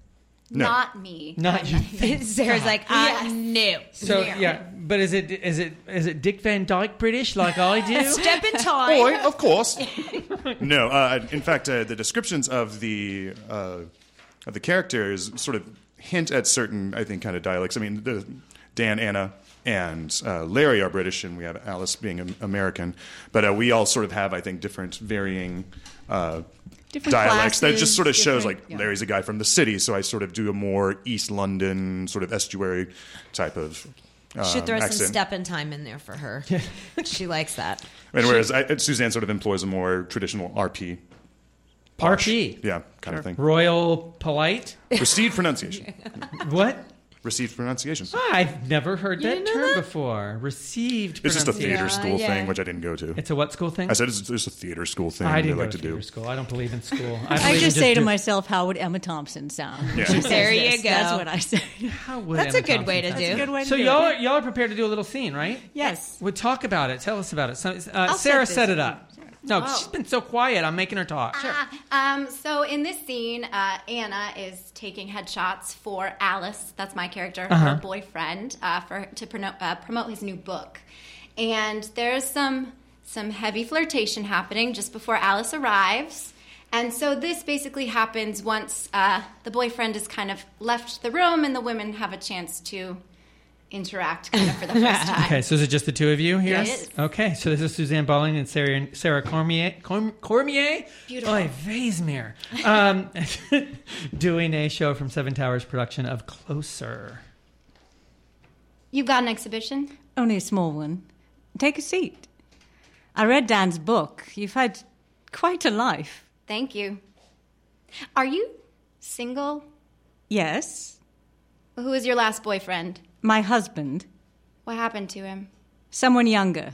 No. Not me. Not you. Sarah's like, no. So yeah, but is it Dick Van Dyke British like I do? Step in time. Boy, of course. No, in fact, the descriptions of the characters sort of hint at certain, I think, kind of dialects. I mean, Dan, Anna, and Larry are British, and we have Alice being American. But we all sort of have, I think, different varying Different dialects. That classes, just sort of shows, like, yeah. Larry's a guy from the city, so I sort of do a more East London, sort of estuary type of Should throw some accent. step in time in there for her. She likes that. And whereas Suzanne sort of employs a more traditional RP. Posh. RP? Yeah, kind of thing. Royal polite? Received pronunciation. What? Received pronunciation. I've never heard that term before. Received It's just a pronunciation. theater school thing, which I didn't go to. It's a what school thing? I said it's just a theater school thing I they didn't like go to to theater do. school. I don't believe in school. I just say to myself, how would Emma Thompson sound? Yeah. She says There you this. go. That's what I say. How would That's Emma a good Thompson way to sound? do. That's a good way to So do y'all are prepared to do a little scene, right? Yes. Well, talk about it. Tell us about it. So, I'll Sarah set set this it up. No, she's been so quiet. I'm making her talk. So in this scene, Anna is taking headshots for Alice. That's my character, Uh-huh. her boyfriend, to promote his new book. And there's some heavy flirtation happening just before Alice arrives. And so this basically happens once the boyfriend has kind of left the room and the women have a chance to interact kind of for the first time. Okay, so is it just the two of you here? Yeah, it is. Okay, so this is Suzanne Balling and Sarah Cormier. Cormier? Beautiful. Oy, Vaismere. Doing a show from Seven Towers production of Closer. You've got an exhibition? Only a small one. Take a seat. I read Dan's book. You've had quite a life. Thank you. Are you single? Yes. Who was your last boyfriend? My husband. What happened to him? Someone younger.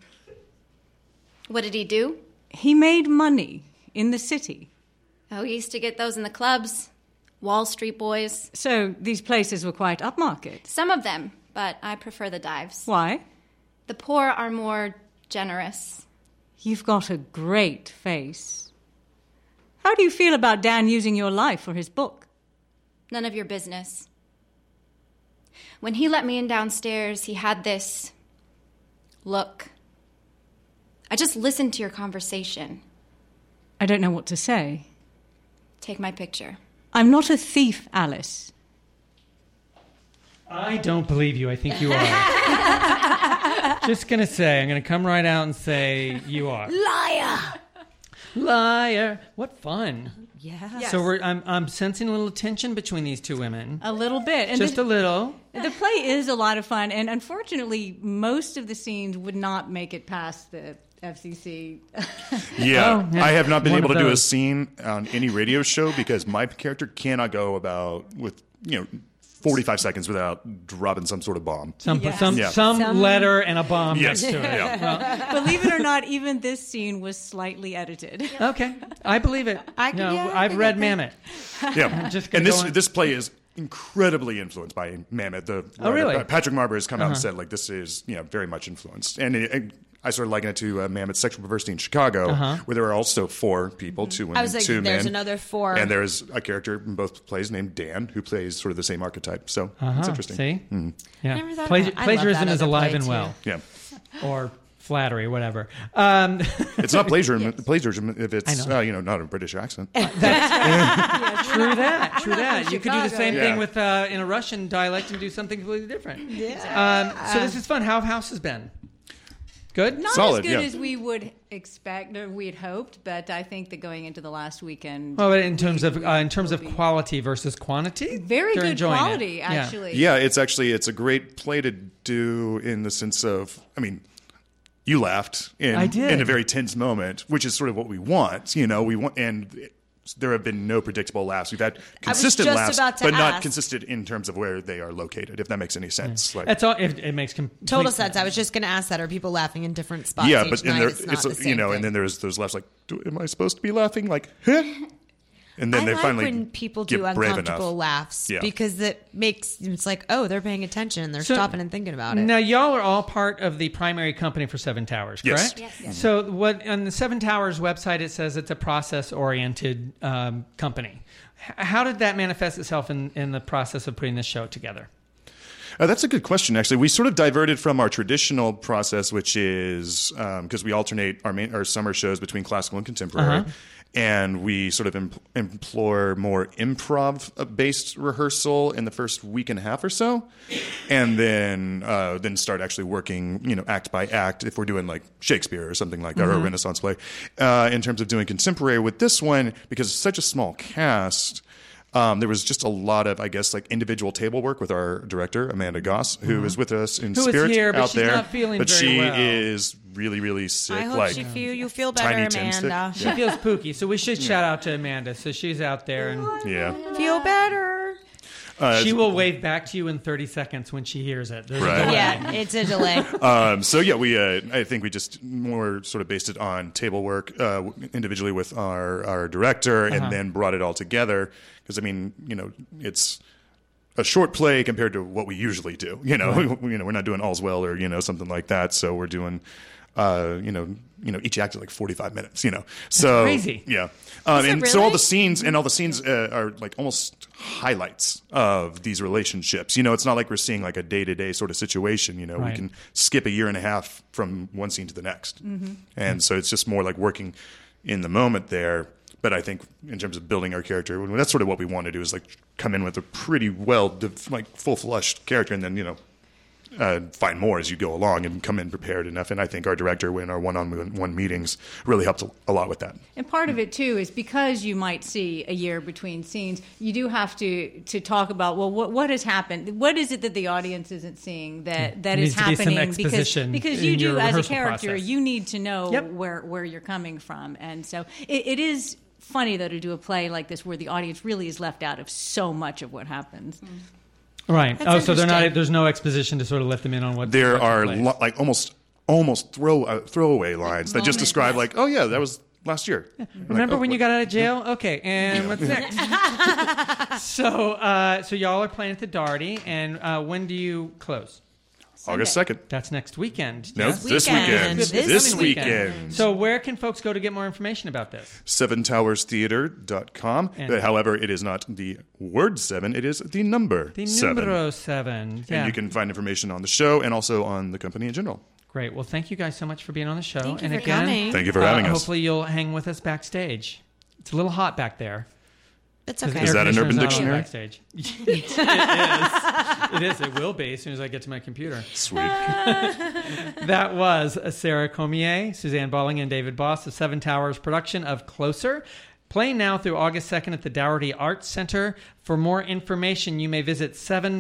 What did he do? He made money in the city. Oh, he used to get those in the clubs. Wall Street boys. So these places were quite upmarket. Some of them, but I prefer the dives. Why? The poor are more generous. You've got a great face. How do you feel about Dan using your life for his book? None of your business. When he let me in downstairs, he had this look. I just listened to your conversation. I don't know what to say. Take my picture. I'm not a thief, Alice. I don't believe you. I think you are. Just going to say, I'm going to come right out and say you are. Liar! Liar. What fun. Yeah. So I'm sensing a little tension between these two women. A little bit. And Just a little. The play is a lot of fun, and unfortunately, most of the scenes would not make it past the FCC. Yeah, yeah. I have not been One able of to do a those. scene on any radio show because my character cannot go about with 45 seconds without dropping some sort of bomb. Some Yeah. letter and a bomb Yes. next to it. Yeah. Believe it or not, even this scene was slightly edited. Okay, I believe it. I've read Mammoth. Yeah, Just and gonna go on. this play is incredibly influenced by Mammoth. Oh, really? Patrick Marber has come out and said, like, this is very much influenced. And I sort of liken it to Mammoth's Sexual Perversity in Chicago, where there are also 4 people, 2 women, I was like, 2 men. there's another 4. And there's a character in both plays named Dan who plays sort of the same archetype. So it's interesting. See? Yeah. Never thought about it. I love Plagiarism that is other alive play, and too. well. Yeah. Or flattery, whatever. It's not plagiarism. Plagiarism if it's I not a British accent. True that. You could do the Chicago. same Yeah. thing with in a Russian dialect and do something completely different. Yeah. So this is fun. How have houses been? Good? Not Solid, as good yeah. as we would expect or we'd hoped, but I think that going into the last weekend, Well, in terms of quality versus quantity, very they're good enjoying it. quality, Yeah. actually. Yeah, it's a great play to do in the sense of, you laughed I did. in a very tense moment, which is sort of what we want. And there have been no predictable laughs. We've had consistent just laughs, about to but not ask. consistent in terms of where they are located. If that makes any sense. Like, That's all. It makes complete Total sense. I was just going to ask that. Are people laughing in different spots? yeah, each but night? there, It's not the same and thing. then there's those laughs like, am I supposed to be laughing? Like, huh? And then I they like finally when people get do brave uncomfortable enough. laughs Yeah. because it's like, oh, they're paying attention and they're So- stopping and thinking about it. Now, y'all are all part of the primary company for Seven Towers, Yes. correct? Yes. So, what on the Seven Towers website it says it's a process-oriented company. How did that manifest itself in the process of putting this show together? That's a good question, actually. We sort of diverted from our traditional process, which is because we alternate our summer shows between classical and contemporary. And we sort of employ more improv-based rehearsal in the first week and a half or so, and then start actually working, act by act, if we're doing like Shakespeare or something like that, or a Renaissance play. In terms of doing contemporary with this one, because it's such a small cast, there was just a lot of, I guess, like individual table work with our director, Amanda Goss, who is with us in spirit here, but out she's there. not feeling but very she well. is really, really sick. I hope like you feel better, Tiny Amanda. She feels pooky, so we should shout out to Amanda. So she's out there, and Feel better. she will wave back to you in 30 seconds when she hears it. There's a Right. delay. Yeah, it's a delay. I think we just more sort of based it on table work individually with our director, and then brought it all together. Because it's a short play compared to what we usually do. We're not doing All's Well or something like that. So we're doing. Each act is like 45 minutes, So That's crazy. Yeah. Really? So all the scenes are like almost highlights of these relationships. It's not like we're seeing like a day-to-day sort of situation. We can skip a year and a half from one scene to the next. And so it's just more like working in the moment there. But I think in terms of building our character, that's sort of what we want to do, is like come in with a pretty full-flushed character, and then, find more as you go along and come in prepared enough. And I think our director in our one-on-one meetings really helped a lot with that. And part of it, too, is because you might see a year between scenes, you do have to talk about, well, what has happened? What is it that the audience isn't seeing that is happening? Because you do, as a character, you need to know where you're coming from. And so it is funny, though, to do a play like this where the audience really is left out of so much of what happens. Right. So there's no exposition to sort of let them in on what there are like almost throwaway lines that just describe like, oh yeah, that was last year. Yeah. Remember when you got out of jail? Okay, and what's next? So y'all are playing at the Darty, and when do you close? August 2nd. That's next weekend. No, this weekend. This weekend. So where can folks go to get more information about this? SevenTowersTheater.com. However, it is not the word 7, it is the number 7. The numero 7. Yeah. And you can find information on the show and also on the company in general. Great. Well, thank you guys so much for being on the show. Thank you and for again, coming. Thank you for having us. Hopefully you'll hang with us backstage. It's a little hot back there. It's okay. Is that an Urban Dictionary? Backstage. It is. It will be as soon as I get to my computer. Sweet. That was Sarah Comier, Suzanne Balling, and David Boss of Seven Towers production of Closer. Playing now through August 2nd at the Dougherty Arts Center. For more information, you may visit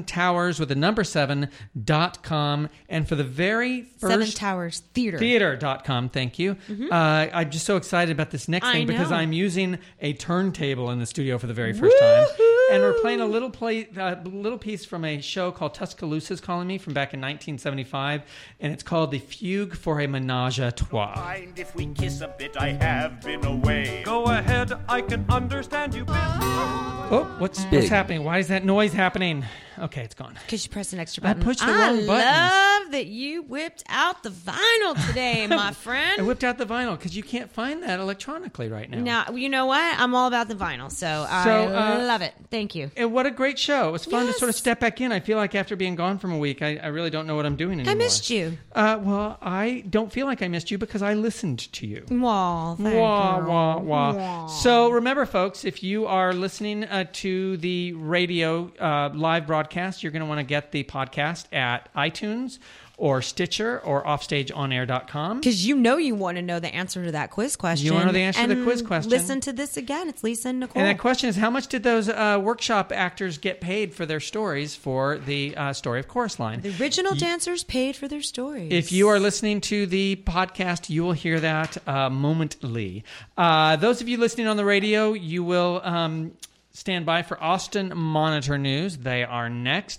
7towers7.com. And for the very first... Seven Towers Theater. Theater.com, thank you. I'm just so excited about this next thing because I'm using a turntable in the studio for the very first time. And we're playing a little piece from a show called Tuscaloosa's Calling Me from back in 1975. And it's called The Fugue for a Menage a Trois. Mind if we kiss a bit, I have been away. Go ahead, I can understand you. Oh, what's happening? Why is that noise happening? Okay, it's gone. Because you pressed an extra button. I pushed the wrong buttons. I love that you whipped out the vinyl today, my friend. I whipped out the vinyl because you can't find that electronically right now. Now, you know what? I'm all about the vinyl, so I love it. Thank you. And what a great show. It was fun to sort of step back in. I feel like after being gone from a week, I really don't know what I'm doing anymore. I missed you. Well, I don't feel like I missed you because I listened to you. Wah, wah, wah. So remember, folks, if you are listening to the radio live broadcast, you're going to want to get the podcast at iTunes or Stitcher or offstageonair.com. Because you want to know the answer to that quiz question. You want to know the answer to the quiz question. Listen to this again. It's Lisa and Nicole. And that question is, how much did those workshop actors get paid for their stories for the Story of Chorus Line? The original dancers paid for their stories. If you are listening to the podcast, you will hear that momently. Those of you listening on the radio, you will stand by for Austin Monitor News. They are next.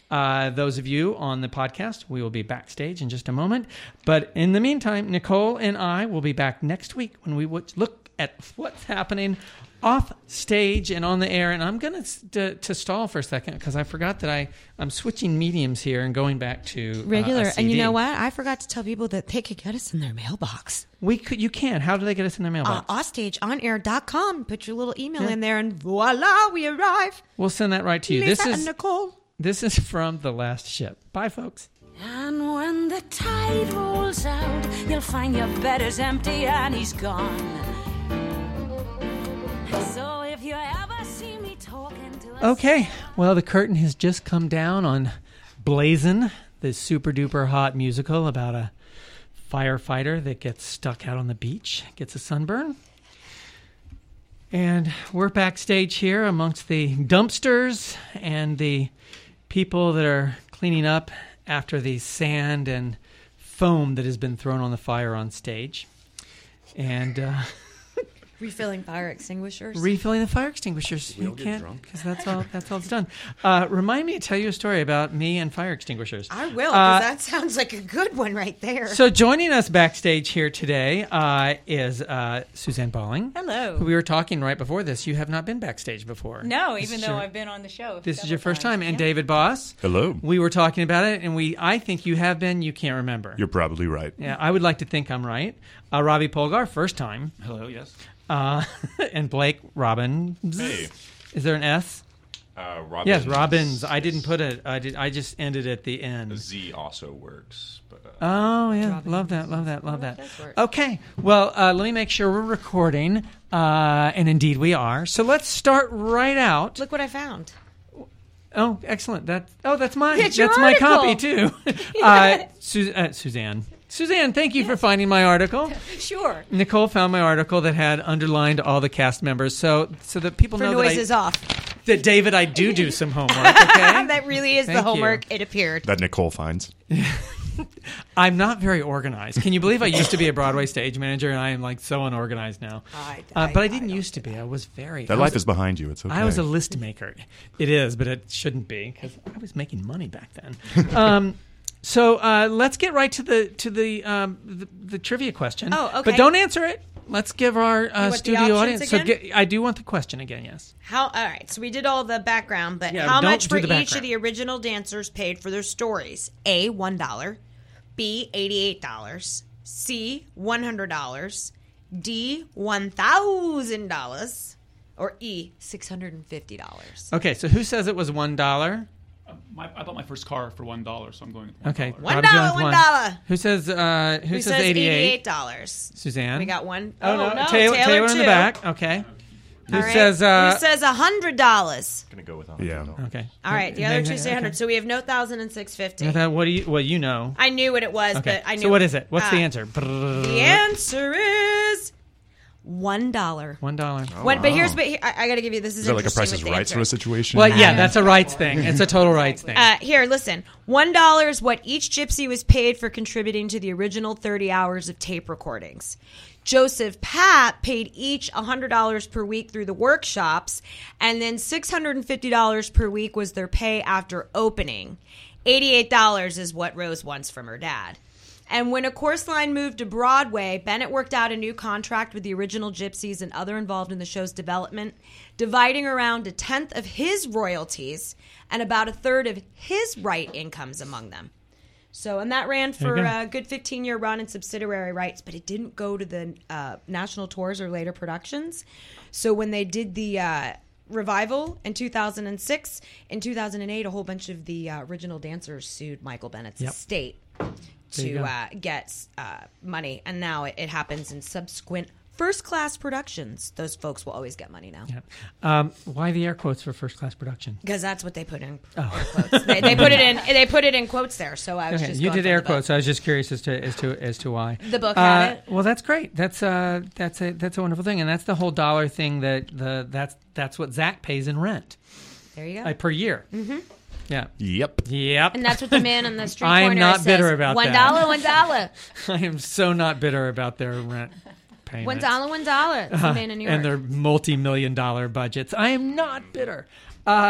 Those of you on the podcast, we will be backstage in just a moment. But in the meantime, Nicole and I will be back next week when we would look at what's happening off stage and on the air. And I'm going to stall for a second because I forgot that I'm switching mediums here and going back to regular. a CD. And you know what? I forgot to tell people that they could get us in their mailbox. You can. How do they get us in their mailbox? Offstageonair.com. Put your little email in there and voila, we arrive. We'll send that right to you. Lisa and Nicole. This is from The Last Ship. Bye, folks. And when the tide rolls out, you'll find your bed is empty and he's gone. So if you ever see me talking to Okay, well, the curtain has just come down on Blazin', this super duper hot musical about a firefighter that gets stuck out on the beach, gets a sunburn. And we're backstage here amongst the dumpsters and the people that are cleaning up after the sand and foam that has been thrown on the fire on stage. And refilling fire extinguishers. Refilling the fire extinguishers. We'll you get can't, drunk. because that's all it's done. Remind me to tell you a story about me and fire extinguishers. I will, because that sounds like a good one right there. So joining us backstage here today is Suzanne Balling. Hello. Who we were talking right before this. You have not been backstage before. No, even though I've been on the show. This is your first time. And David Boss. Hello. We were talking about it, and I think you have been. You can't remember. You're probably right. Yeah, I would like to think I'm right. Robbie Polgar, first time. Hello, yes. And Blake Robbins. Hey. Is there an S? Robbins. Yes, Robbins. I didn't put it. I just ended at the end. The Z also works. But, oh, yeah. Love that. Okay. Well, let me make sure we're recording. And indeed we are. So let's start right out. Look what I found. Oh, excellent. That's mine. It's your That's my article. copy, too. Suzanne, thank you for finding my article. Sure. Nicole found my article that had underlined all the cast members, so that people For know noises off. that David, I do some homework. Okay, That really is the Thank homework. you. It appeared. That Nicole finds. I'm not very organized. Can you believe I used to be a Broadway stage manager and I am like so unorganized now? But I didn't used to be. I was very. That life is behind you. It's okay. I was a list maker. It is, but it shouldn't be because I was making money back then. So let's get right to the trivia question. Oh, okay. But don't answer it. Let's give our studio audience. Again? I do want the question again. Yes. All right, so we did all the background, but Yeah, how don't much do were the each background. of the original dancers paid for their stories? A, $1. B, $88. C, $100. D, $1,000. Or E, $650. Okay, so who says it was $1? I bought my first car for $1, so I'm going with $1. Okay, $1, Robbie Jones won. $1. Who says who says $88? Suzanne. We got one. Oh, no, Taylor Taylor in the two. back. Okay. Who All right. says Who says $100? Gonna go with Yeah. Okay. All right, the other two say 100. Okay. So we have no 1,000 and 650. I thought, what you know? I knew what it was, Okay. but I knew. So what is it? What's the answer? The answer is $1. $1. I got to give you this. Is that like a Price is Right sort of situation? Well, yeah, that's a rights thing. It's a total rights thing. Here, listen. $1 is what each gypsy was paid for contributing to the original 30 hours of tape recordings. Joseph Papp paid each $100 per week through the workshops, and then $650 per week was their pay after opening. $88 is what Rose wants from her dad. And when A Chorus Line moved to Broadway, Bennett worked out a new contract with the original Gypsies and other involved in the show's development, dividing around a tenth of his royalties and about a third of his right incomes among them. So, and that ran for a good 15-year run in subsidiary rights, but it didn't go to the national tours or later productions. So when they did the revival in 2006, in 2008, a whole bunch of the original dancers sued Michael Bennett's estate to get money. And now it happens in subsequent first-class productions. Those folks will always get money now. Yeah. Why the air quotes for first-class production? Because that's what they put in air quotes. They put it in. They put it in quotes there. So I was just. You going did from air the quotes. I was just curious as to why The book had it. Well, that's great. That's a wonderful thing, and that's the whole dollar thing. That's what Zach pays in rent. There you go. Per year. Mm-hmm. Yeah. Yep. And that's what the man on the street I corner am not says. bitter about $1, that. $1. I am so not bitter about their rent payments. $1, $1. It's the man in New York. And their multi-million-dollar budgets. I am not bitter.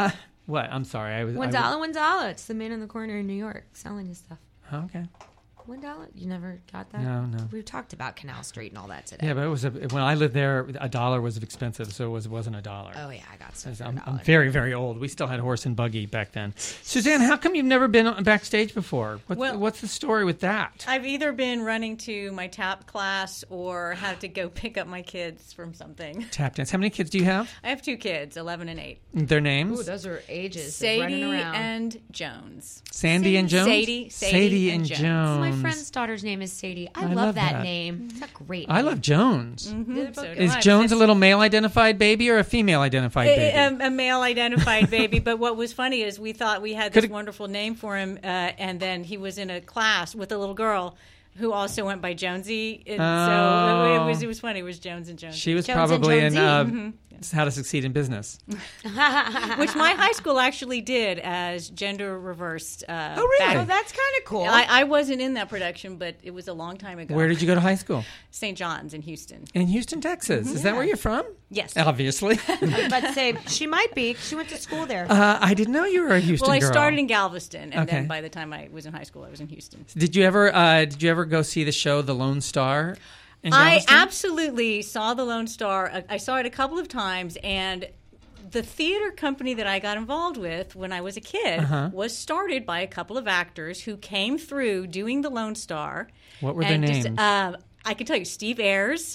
What? I'm sorry. $1. It's the man in the corner in New York selling his stuff. Okay. $1. You never got that? No. We've talked about Canal Street and all that today. Yeah, but it was when I lived there, $1 was expensive, so it wasn't $1. Oh yeah, I got stuff. I'm very, very old. We still had horse and buggy back then. Suzanne, how come you've never been backstage before? What's the story with that? I've either been running to my tap class or had to go pick up my kids from something. Tap dance. How many kids do you have? I have 2 kids, 11 and 8. Their names? Ooh, those are ages. Sadie running around. and Jones. Sandy and Jones? Sadie and Jones. My friend's daughter's name is Sadie. I love that name. It's a great name. I love Jones. Mm-hmm. So is Jones a little male-identified baby or a female-identified baby? A male-identified baby. But what was funny is we thought we had this wonderful name for him, and then he was in a class with a little girl who also went by Jonesy. And so it was funny. It was Jones and Jones. She was Jones probably in How to Succeed in Business. Which my high school actually did as gender reversed. Oh, really? Oh, that's kind of cool. I wasn't in that production, but it was a long time ago. Where did you go to high school? St. John's in Houston. In Houston, Texas. Is that where you're from? Yes. Obviously. I was about to say, she might be. She went to school there. I didn't know you were a Houston girl. Well, I started in Galveston, and then by the time I was in high school, I was in Houston. Did you ever go see the show The Lone Star? I absolutely saw The Lone Star. I saw it a couple of times, and the theater company that I got involved with when I was a kid was started by a couple of actors who came through doing The Lone Star. What were their names? I can tell you, Steve Ayers,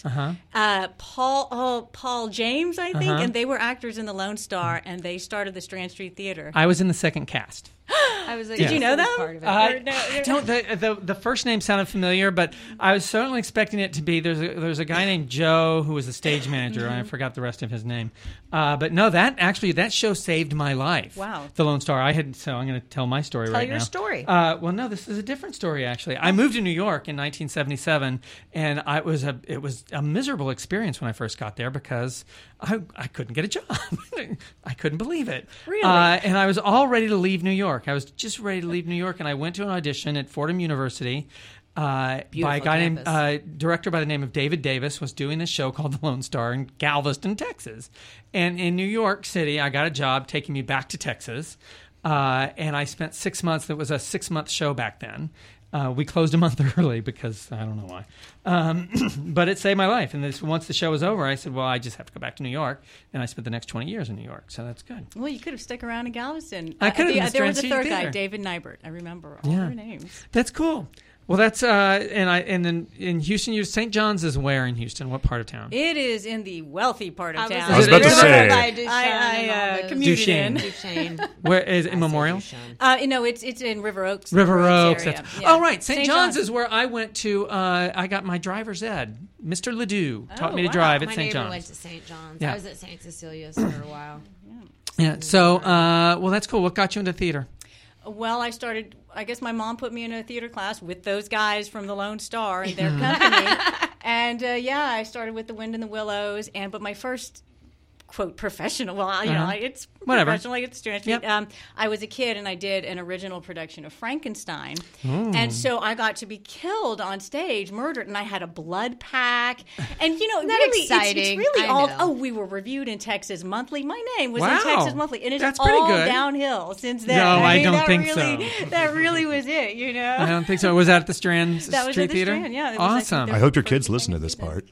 Paul James, I think, and they were actors in The Lone Star, and they started the Strand Street Theater. I was in the second cast. I was like, did you know them? Part of it. The first name sounded familiar, but I was certainly expecting it to be. There's a guy named Joe who was the stage manager. I forgot the rest of his name. But no, that show saved my life. Wow. The Lone Star. So I'm going to tell my story right now. Tell your story. Well, no, this is a different story actually. I moved to New York in 1977, and it was a miserable experience when I first got there because I couldn't get a job. I couldn't believe it. Really? And I was all ready to leave New York. I was just ready to leave New York, and I went to an audition at Fordham University by a guy named director by the name of David Davis was doing this show called The Lone Star in Galveston, Texas. And in New York City, I got a job taking me back to Texas, and I spent 6 months. It was a 6-month show back then. We closed a month early because I don't know why. But it saved my life. And once the show was over, I said, well, I just have to go back to New York. And I spent the next 20 years in New York. So that's good. Well, you could have stuck around in Galveston. I could have. There was a third guy, David Nybert. I remember all their names. That's cool. Well, that's and then in Houston, St. John's is where in Houston? What part of town? It is in the wealthy part of town. I was about to say. I commuted in. Duchesne. Where is it? Memorial? No, it's in River Oaks. River Oaks. Area. Oh, right. St. John's is where I went to. I got my driver's ed. Mr. Ledoux taught me to drive at St. John's. My neighbor went to St. John's. Yeah. I was at St. Cecilia's for a while. Yeah. So, well, that's cool. What got you into theater? Well, I guess my mom put me in a theater class with those guys from The Lone Star and their company. And, I started with The Wind in the Willows. But my first, quote, professional, it's professional, like it's Strand Street. Yep. I was a kid, and I did an original production of Frankenstein. And so I got to be killed on stage, murdered, and I had a blood pack. And, really, exciting? It's really all, we were reviewed in Texas Monthly. My name was in Texas Monthly. And it's That's all pretty good. downhill since then. No, I don't think so. That really was it, I don't think so. Was that at the Strand Street That was at the Theater? Strand, yeah. Awesome. I hope your kids listen to this part.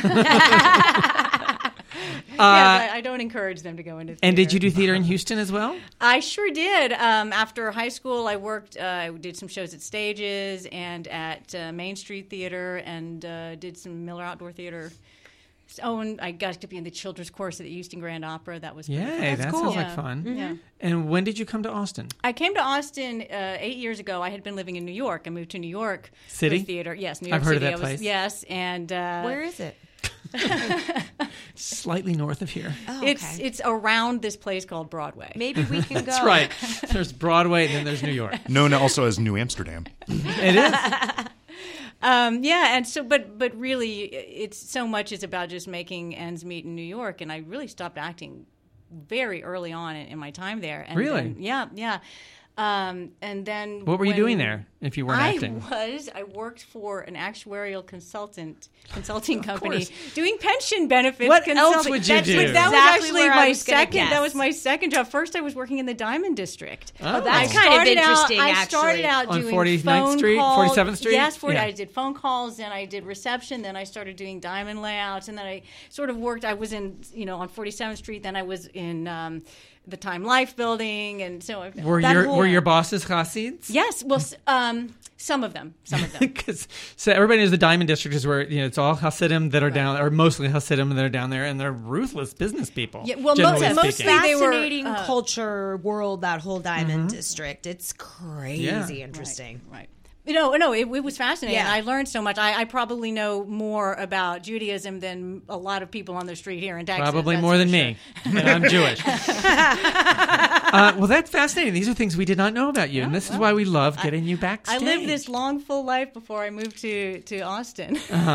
I don't encourage them to go into theater. And did you do theater in Houston as well? I sure did. After high school, I worked. I did some shows at Stages and at Main Street Theater, and did some Miller Outdoor Theater. Oh, and I got to be in the children's chorus at the Houston Grand Opera. That was pretty fun. That cool. sounds like fun. Mm-hmm. Yeah. And when did you come to Austin? I came to Austin 8 years ago. I had been living in New York. I moved to New York City for theater. Yes, New York I've heard City. of that place. Yes, and Where is it? Slightly north of here. Oh, okay. It's around this place called Broadway. Maybe we can go. That's right. There's Broadway, and then there's New York. Known also as New Amsterdam. It is. And so, but really, it's so much is about just making ends meet in New York, and I really stopped acting very early on in my time there. And really? Then, yeah. And then what were you doing there if you weren't acting? I worked for an actuarial consulting company doing pension benefits. What else would you do? That was actually my second. That was my second job. First, I was working in the Diamond District. Oh, that's kind of interesting. I started out on doing 49th phone Street, calls. 47th Street. Yes, I did phone calls, then I did reception, then I started doing diamond layouts, and then I sort of worked. I was in, on 47th Street. Then I was in the Time Life building, and so were your bosses Hasids? Yes, well, some of them. So everybody knows the Diamond District is where it's all Hasidim that are down, or mostly Hasidim that are down there, and they're ruthless business people. Yeah, well, most fascinating culture world, that whole Diamond District. It's crazy interesting. Right. No, it was fascinating. Yeah. I learned so much. I probably know more about Judaism than a lot of people on the street here in Texas. Probably more than me, and I'm Jewish. Well, that's fascinating. These are things we did not know about you, and this is why we love getting you backstage. I lived this long, full life before I moved to Austin.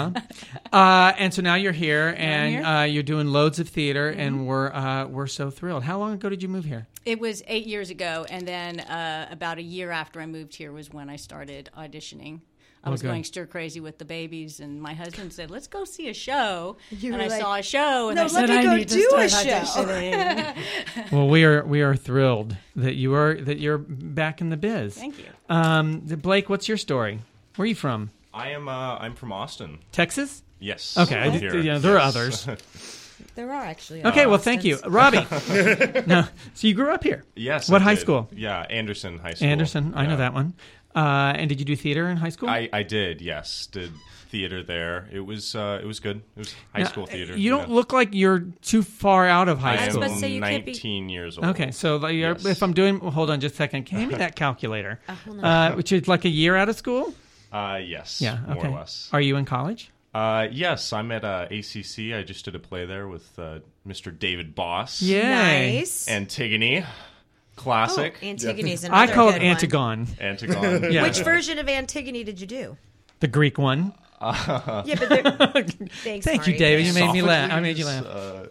And so now you're here, and you're doing loads of theater, and we're so thrilled. How long ago did you move here? It was 8 years ago, and then about a year after I moved here was when I started auditioning. I was going stir crazy with the babies, and my husband said, "Let's go see a show." And I saw a show, and I said, "I need to start auditioning." Well, we are thrilled that you're back in the biz. Thank you. Blake, what's your story? Where are you from? I'm from Austin, Texas. Yes. Okay. There are others. There are actually. Okay, well, thank you. Robbie. No, so you grew up here? Yes. What high school? Yeah, Anderson High School. Anderson, I know that one. And did you do theater in high school? I did, yes. Did theater there. It was good. It was high school theater. You don't look like you're too far out of high school. I am 19 years old. Okay, so if I'm doing... hold on just a second. Hand me that calculator. Which is like a year out of school? Yes, more or less. Are you in college? Yes, I'm at ACC. I just did a play there with Mr. David Boss. Yeah, nice. Antigone, classic. Oh, Antigone's another I call it good Antigone. Antigone. Yeah. Which version of Antigone did you do? The Greek one. Yeah, but thanks. Thank you, David. You made me laugh. I made you laugh.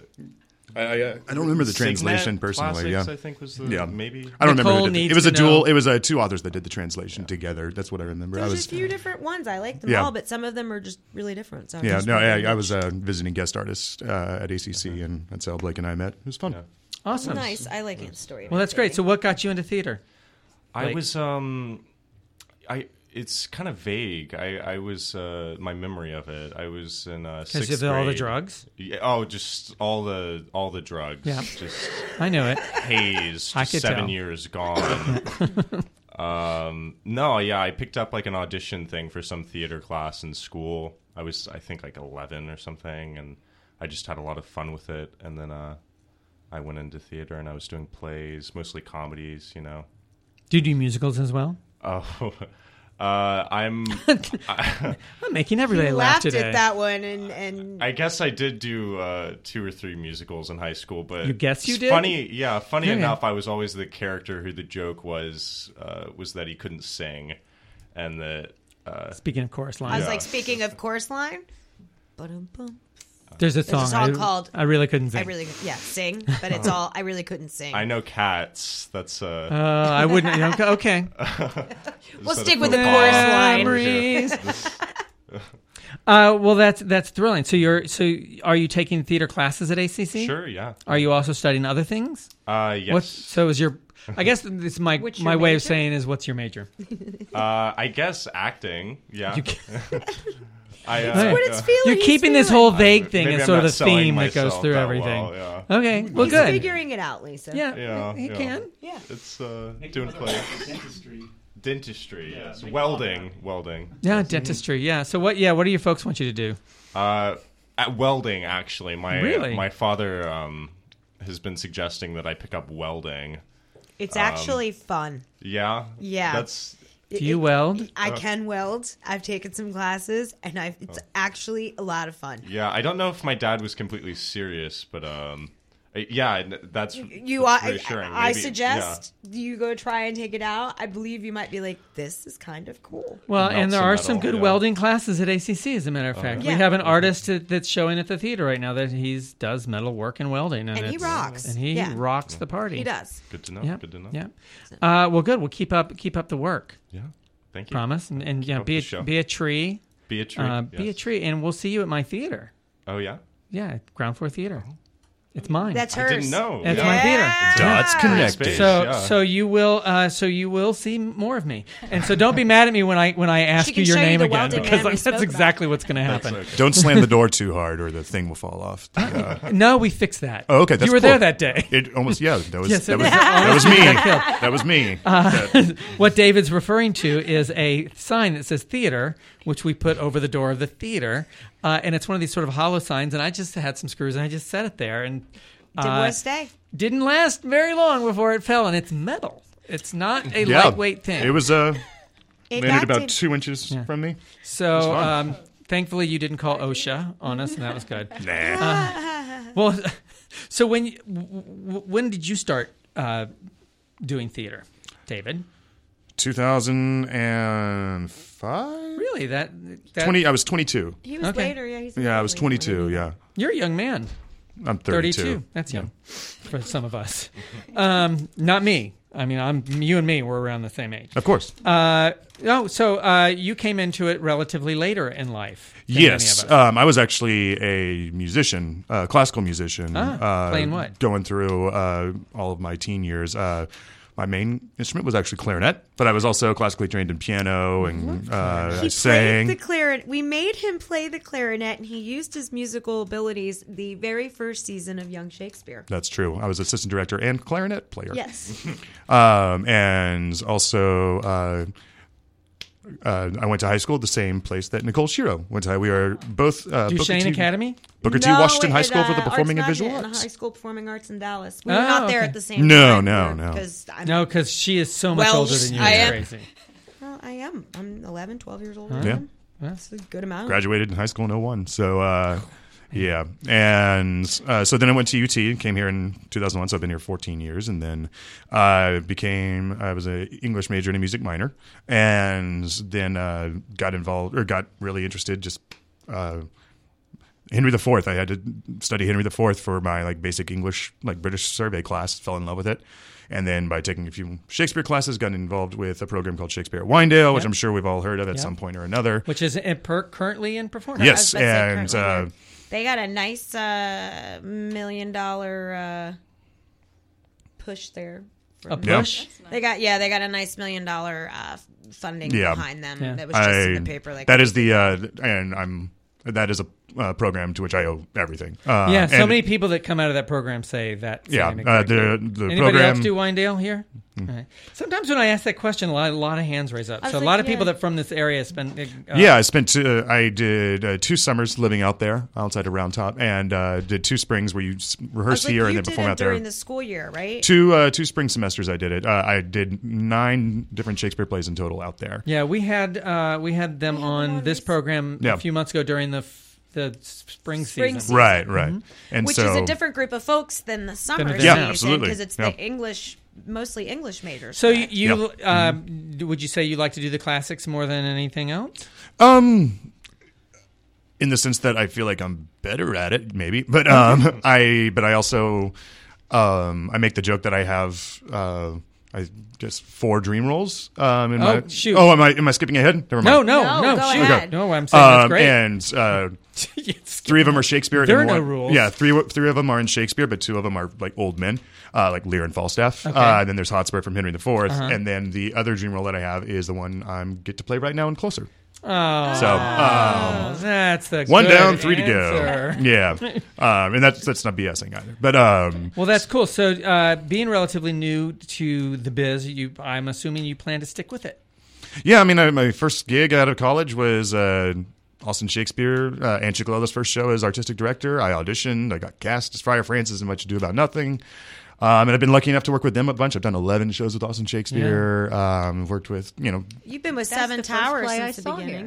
I don't remember the translation personally. Classics, I think was the maybe. I don't remember. It was a dual. Know. It was two authors that did the translation together. That's what I remember. There's a few different ones. I like them all, but some of them are just really different. So I was a visiting guest artist at ACC, and that's how Blake and I met. It was fun. Yeah. Awesome. Nice. I like the story. Well, that's great. So, what got you into theater? I was It's kind of vague. I was my memory of it. I was in sixth grade. Because of all the drugs. Yeah, just all the drugs. Yeah, just I knew it. Haze. I could 7 tell. years gone. I picked up like an audition thing for some theater class in school. I was, I think, like 11 or something, and I just had a lot of fun with it. And then I went into theater, and I was doing plays, mostly comedies. Do you do musicals as well? Oh. I'm making everybody laugh today. Laughed at that one, and I guess I did do 2 or 3 musicals in high school, but you guess you did. Funny enough, I was always the character who the joke was that he couldn't sing, and that. Speaking of chorus line, I was like, speaking of chorus line. Ba-dum-bum. There's a song called I really couldn't sing. Sing, but it's all I really couldn't sing. I know Cats. That's I wouldn't. Okay. We'll stick with the chorus line. Well, that's thrilling. So are you taking theater classes at ACC? Sure. Yeah. Are you also studying other things? Yes. So is your? I guess this is my way of saying is what's your major? I guess acting. Yeah. What it's feeling. You're keeping this whole vague thing as sort of the theme that goes through everything. Well, yeah. Okay, well, He's good. Figuring it out, Lisa. Yeah, he can. Yeah, it's doing plays. Dentistry. Yes, welding. Yeah, dentistry. Yeah. So what? Yeah, what do your folks want you to do? At welding, actually, my father has been suggesting that I pick up welding. It's actually fun. Yeah. Yeah. Do you weld? I can weld. I've taken some classes, and it's actually a lot of fun. Yeah, I don't know if my dad was completely serious, but Yeah, that's reassuring. I suggest you go try and take it out. I believe you might be like, this is kind of cool. Well, and there are some good welding classes at ACC, as a matter of fact. We have an artist that's showing at the theater right now that does metal work and welding. And he rocks. And he rocks the party. He does. Good to know. Yep. Good to know. Yeah. Well, good. We'll keep up the work. Yeah. Thank you. Promise. And be a tree. Be a tree. Be a tree. And we'll see you at my theater. Oh, yeah? Yeah, Ground Floor Theater. It's mine. That's hers. I didn't know. That's my theater. Dots connected. So you will see more of me, and so don't be mad at me when I ask you your name again, because that's exactly what's going to happen. Okay. Don't slam the door too hard, or the thing will fall off. No, we fixed that. Oh, okay, that's you were cool. there that day. It almost that was Yes, that was me. That was me. What David's referring to is a sign that says theater, which we put over the door of the theater. And it's one of these sort of hollow signs, and I just had some screws, and I just set it there, and didn't last very long before it fell, and it's metal. It's not a lightweight thing. It was landed about 2 inches from me. So thankfully you didn't call OSHA on us, and that was good. Well, so when did you start doing theater, David? 2005. Really? That 20. I was 22. He was later. I was 22. Yeah. You're a young man. I'm 32. That's young for some of us. Not me. I mean, you and me. We're around the same age. Of course. So you came into it relatively later in life. Yes. I was actually a musician, classical musician. Playing what? Going through all of my teen years. My main instrument was actually clarinet, but I was also classically trained in piano, and I sang. Played the clarinet. We made him play the clarinet, and he used his musical abilities the very first season of Young Shakespeare. That's true. I was assistant director and clarinet player. Yes. And also, I went to high school at the same place that Nicole Shiro went to. We are both Duchesne Academy? Booker T. Washington High School for the Performing and Visual Arts. High School Performing Arts in Dallas. We were not there at the same time. No. Because she is so much older than you. It's crazy. Well, I am. I'm 11, 12 years old. Yeah. That's a good amount. Graduated in high school in 01. So, yeah. And so then I went to UT and came here in 2001. So I've been here 14 years. And then I was an English major and a music minor. And then got really interested just Henry IV. I had to study Henry IV for my basic English, British survey class. Fell in love with it. And then by taking a few Shakespeare classes, got involved with a program called Shakespeare at Wyandotte, which I'm sure we've all heard of at some point or another. Which is currently in performance. Yes, and they got a nice $1 million push there. A push? They got a nice $1 million funding behind them. Yeah. That was just in the paper. That is that is a program to which I owe everything. So many people that come out of that program say that. The Anybody program. else do Wyandotte here? Right. Sometimes when I ask that question, a lot of hands raise up. So a lot of people that from this area spend. I did 2 summers living out there outside of Round Top, and did 2 springs where you rehearse here and then perform out there during the school year, right? 2 spring semesters I did it. I did 9 different Shakespeare plays in total out there. Yeah, we had them on this program a few months ago during the spring season. Right. Mm-hmm. And which is a different group of folks than the summer season. Absolutely. Because it's the English, mostly English majors. So would you say you like to do the classics more than anything else? In the sense that I feel like I'm better at it, maybe. But I also I make the joke that I have I guess 4 dream rolls. Shoot! Oh, am I skipping ahead? Never mind. No. Go shoot. Ahead. No, I'm saying that's great. And 3 of them are Shakespeare. There are no rules. Yeah, 3 of them are in Shakespeare, but 2 of them are old men, like Lear and Falstaff. Okay. Then there's Hotspur from Henry IV, and then the other dream role that I have is the one I get to play right now in Closer. Oh, so that's the 1 down, 3 answer. to go. Yeah, and that's not BSing either. But well, that's cool. So being relatively new to the biz, I'm assuming you plan to stick with it. Yeah, I mean, my first gig out of college was Austin Shakespeare, Ann Ciccolo's first show as artistic director. I auditioned. I got cast as Friar Francis in Much Ado About Nothing. And I've been lucky enough to work with them a bunch. I've done 11 shows with Austin Shakespeare. Worked with, You've been with Seven Towers since the beginning.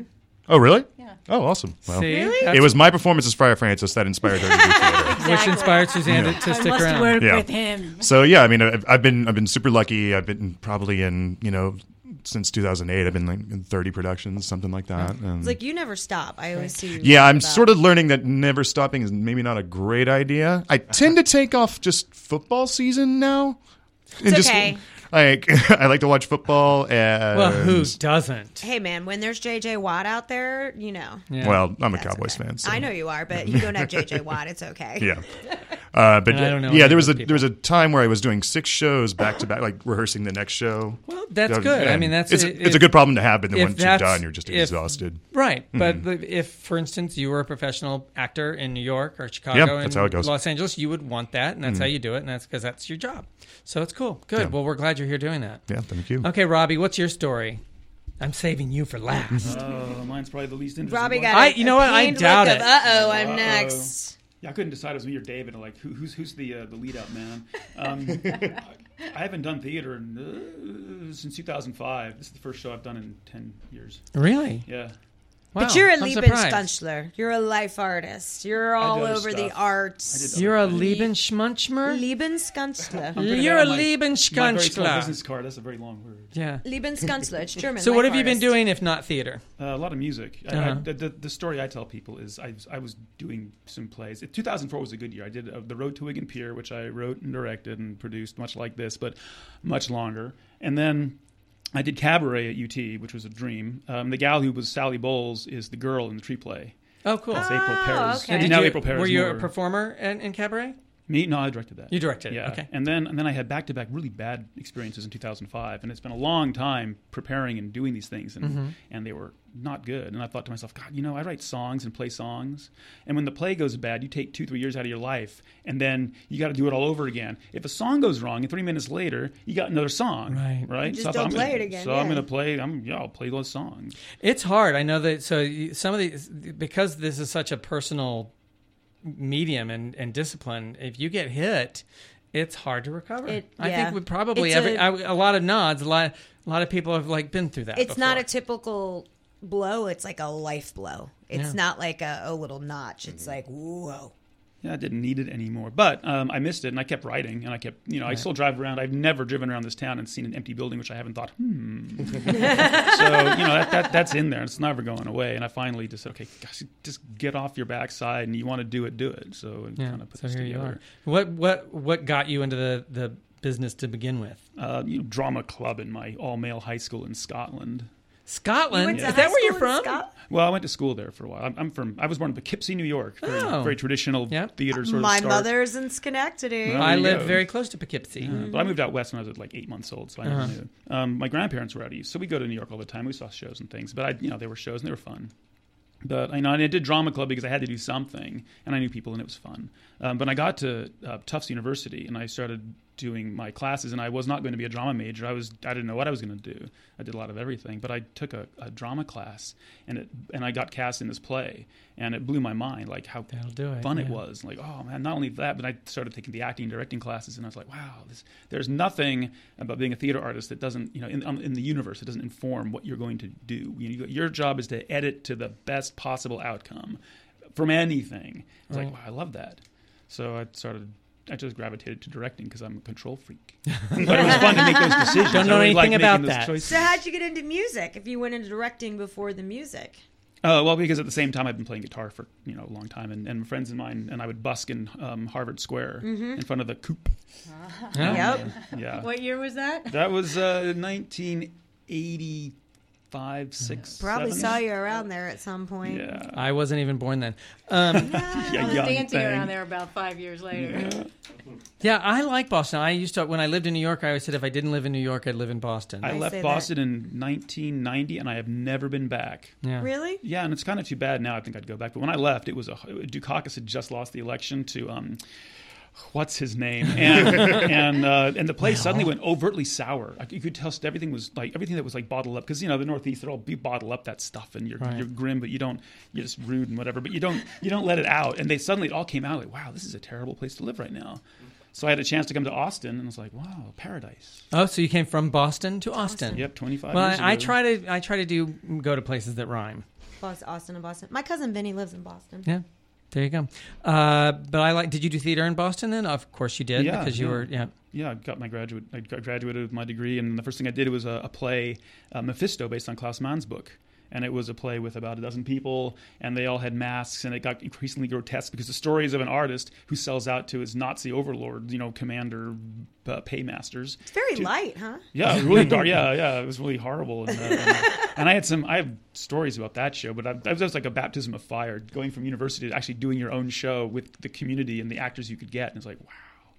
Oh, really? Yeah. Oh, awesome. Well, See? it was my performance as Friar Francis that inspired her to do theater. Exactly. Which inspired Suzanne to stick I must around. work Yeah. with him. So yeah, I mean, I've been super lucky. I've been probably in since 2008. I've been like in 30 productions, something like that. And It's like you never stop. I always see you. yeah, I'm about- sort of learning that never stopping is maybe not a great idea. I tend to take off just football season now. It's okay. Like I like to watch football. And Well, who doesn't? Hey man, when there's JJ Watt out there, you know. Yeah. Well, I'm a Cowboys fan. So. I know you are, but you don't have JJ Watt. It's okay. Yeah. But And I don't know yeah, any there of was those a time where I was doing 6 shows back to back, like rehearsing the next show. Well, that's Yeah, good. I and mean, that's it's a good problem to have, but then if once you're that's- done, you're just exhausted. Right. Mhm. But if, for instance, you were a professional actor in New York or Chicago Yeah, and that's how it goes. Los Angeles, you would want that, and that's Mhm. how you do it, and that's because that's your job. So it's cool. Good. Yeah. Well, we're glad you're here doing that. Yeah, thank you. Okay, Robbie, what's your story? I'm saving you for last. Mine's probably the least interesting. Robbie one. got you know what? I pained doubt look it. of, uh-oh, I'm Uh-oh. next. Yeah, I couldn't decide it was me or David. Like, who's the lead out man? I haven't done theater since 2005. This is the first show I've done in 10 years. Really? Yeah. But you're a I'm surprised. Liebenskünstler. You're a life artist. You're all other over the stuff. arts. You're a Liebenschmunchmer? Liebenskünstler. I'm putting You're that a on my very small Liebenskünstler. business card. That's a very long word. Yeah. Liebenskünstler. It's German. So what life have you been artist. doing if not theater? A lot of music. Uh-huh. The story I tell people is I was doing some plays. 2004 was a good year. I did The Road to Wigan Pier, which I wrote and directed and produced, much like this, but much longer. And then I did Cabaret at UT, which was a dream. The gal who was Sally Bowles is the girl in the tree play. Oh, cool. That's April Paris. okay. And did Now you- April Paris. were you more. a performer in Cabaret? Me? No, I directed that. You directed it, Yeah. okay. And then I had back-to-back really bad experiences in 2005, and it's been a long time preparing and doing these things, and Mm-hmm. and they were not good. And I thought to myself, God, I write songs and play songs, and when the play goes bad, you take 2-3 years out of your life, and then you got to do it all over again. If a song goes wrong, and 3 minutes later, you got another song, right? You just I thought, don't play it again, So yeah. I'm going to play. I'll play those songs. It's hard. I know that. So some of these, because this is such a personal medium and discipline, if you get hit, it's hard to recover. I think we probably It's a lot of nods. A lot of people have been through that. It's before. not a typical blow. It's like a life blow. It's Yeah. not like a little notch. It's like, whoa. Yeah, I didn't need it anymore, but I missed it, and I kept writing, and I kept, I still drive around. I've never driven around this town and seen an empty building, which I haven't thought, So, that's in there. It's never going away. And I finally just said, okay, gosh, just get off your backside, and you want to do it, do it. So Yeah. kind of put So this here you together. are. What got you into the business to begin with? Drama club in my all-male high school in Scotland. Scotland? Is that where you're from? Well, I went to school there for a while. I was born in Poughkeepsie, New York. Very traditional theater sort of My start. mother's in Schenectady. Well, I there you lived go. very close to Poughkeepsie. Yeah, but I moved out west when I was like 8 months old, so I never knew. My grandparents were out east, so we go to New York all the time. We saw shows and things, but they were shows and they were fun. But and I did drama club because I had to do something, and I knew people, and it was fun. But I got to Tufts University, and I started doing my classes, and I was not going to be a drama major. I didn't know what I was going to do. I did a lot of everything, but I took a drama class, and I got cast in this play, and it blew my mind, like how fun it was. Like, oh man, not only that, but I started taking the acting and directing classes, and I was like, wow, there's nothing about being a theater artist that doesn't, in the universe, it doesn't inform what you're going to do. Your job is to edit to the best possible outcome from anything. It's like, wow, I love that. So I just gravitated to directing because I'm a control freak. But it was fun to make those decisions. Don't know I really anything liked about making those that. choices. So how'd you get into music if you went into directing before the music? Well, because at the same time I've been playing guitar for a long time, and friends of mine and I would busk in Harvard Square in front of the Coop. Yep. Yeah. What year was that? That was 1985, 6, Probably 7. saw you around there at some point. Yeah. I wasn't even born then. Yeah, I was young dancing thing. around there about 5 years later. Yeah, I like Boston. I used to, when I lived in New York, I always said if I didn't live in New York, I'd live in Boston. I left Boston in 1990, and I have never been back. Yeah. Really? Yeah, and it's kind of too bad now. I think I'd go back. But when I left, Dukakis had just lost the election to what's his name, and the place suddenly went overtly sour. Like, you could tell everything that was like bottled up, because the Northeast, they'll all bottle up that stuff, and you're grim, but you're just rude and whatever, but you don't let it out. And it all came out like, wow, this is a terrible place to live right now. So I had a chance to come to Austin, and I was like, wow, paradise. Oh, so you came from Boston to Austin? Yep, 25 well, years ago. I try to go to places that rhyme. Austin and Boston. My cousin Vinny lives in Boston. Yeah. There you go. But did you do theater in Boston then? Of course you did, because you were, Yeah, I graduated with my degree, and the first thing I did was a play, Mephisto, based on Klaus Mann's book. And it was a play with about a dozen people, and they all had masks, and it got increasingly grotesque because the story is of an artist who sells out to his Nazi overlord, commander paymasters. It's very light, huh? Yeah, really dark. Yeah, it was really horrible. And I have stories about that show, but that was like a baptism of fire, going from university to actually doing your own show with the community and the actors you could get, and it's like, wow.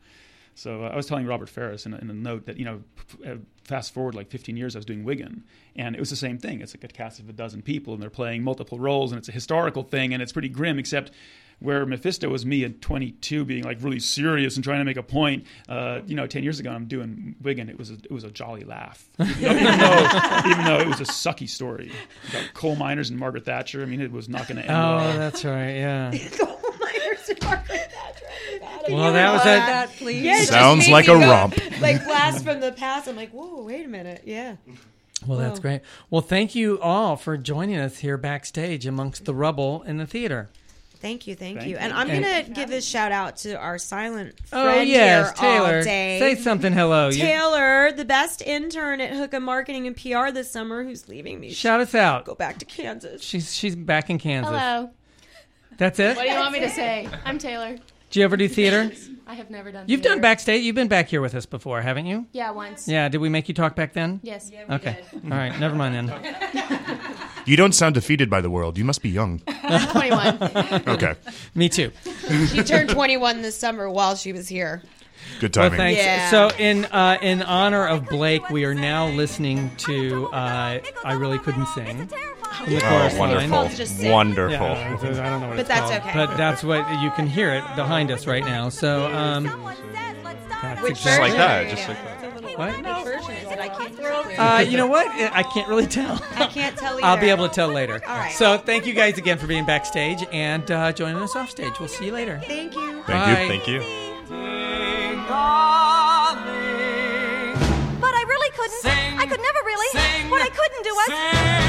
So I was telling Robert Ferris in a note that, fast forward like 15 years, I was doing Wigan, and it was the same thing. It's like a cast of a dozen people, and they're playing multiple roles, and it's a historical thing, and it's pretty grim, except where Mephisto was me at 22 being like really serious and trying to make a point. 10 years ago, I'm doing Wigan. It was a jolly laugh, even though it was a sucky story about coal miners and Margaret Thatcher. I mean, it was not going to end well. Oh, that's right, yeah. Coal miners and Margaret Thatcher. Well, that was that, please. Yeah, sounds like a romp. Like blast from the past. I'm like, whoa, wait a minute. Yeah. Well, that's great. Well, thank you all for joining us here backstage amongst the rubble in the theater. Thank you. And I'm going to give a shout out to our silent friend here Taylor. all day. Say something hello. Taylor, the best intern at Hookah Marketing and PR this summer, who's leaving me. Shout us out. Go back to Kansas. She's back in Kansas. Hello. That's it? What do you want me to say? I'm Taylor. Do you ever do theater? I have never done You've theater. done backstage. You've been back here with us before, haven't you? Yeah, once. Yeah, did we make you talk back then? Yes. Yeah, we did. All right, never mind then. You don't sound defeated by the world. You must be young. I'm 21. Okay. Me too. She turned 21 this summer while she was here. Good timing. Well, thanks. Yeah. So in honor of Blake, we are now listening to I Really Couldn't Sing. In the chorus line. Wonderful. Yeah, I don't know what it's that's called. okay. But that's what you can hear it behind us right now. So that's Which Just like version? that. Just like that. What? Which version is it? I can't throw You know what? I can't really tell. I can't tell either. I'll be able to tell later. All right. So thank you guys again for being backstage and joining us off stage. We'll see you later. Thank you. Thank you. But I really couldn't. I could never really. What I couldn't do was.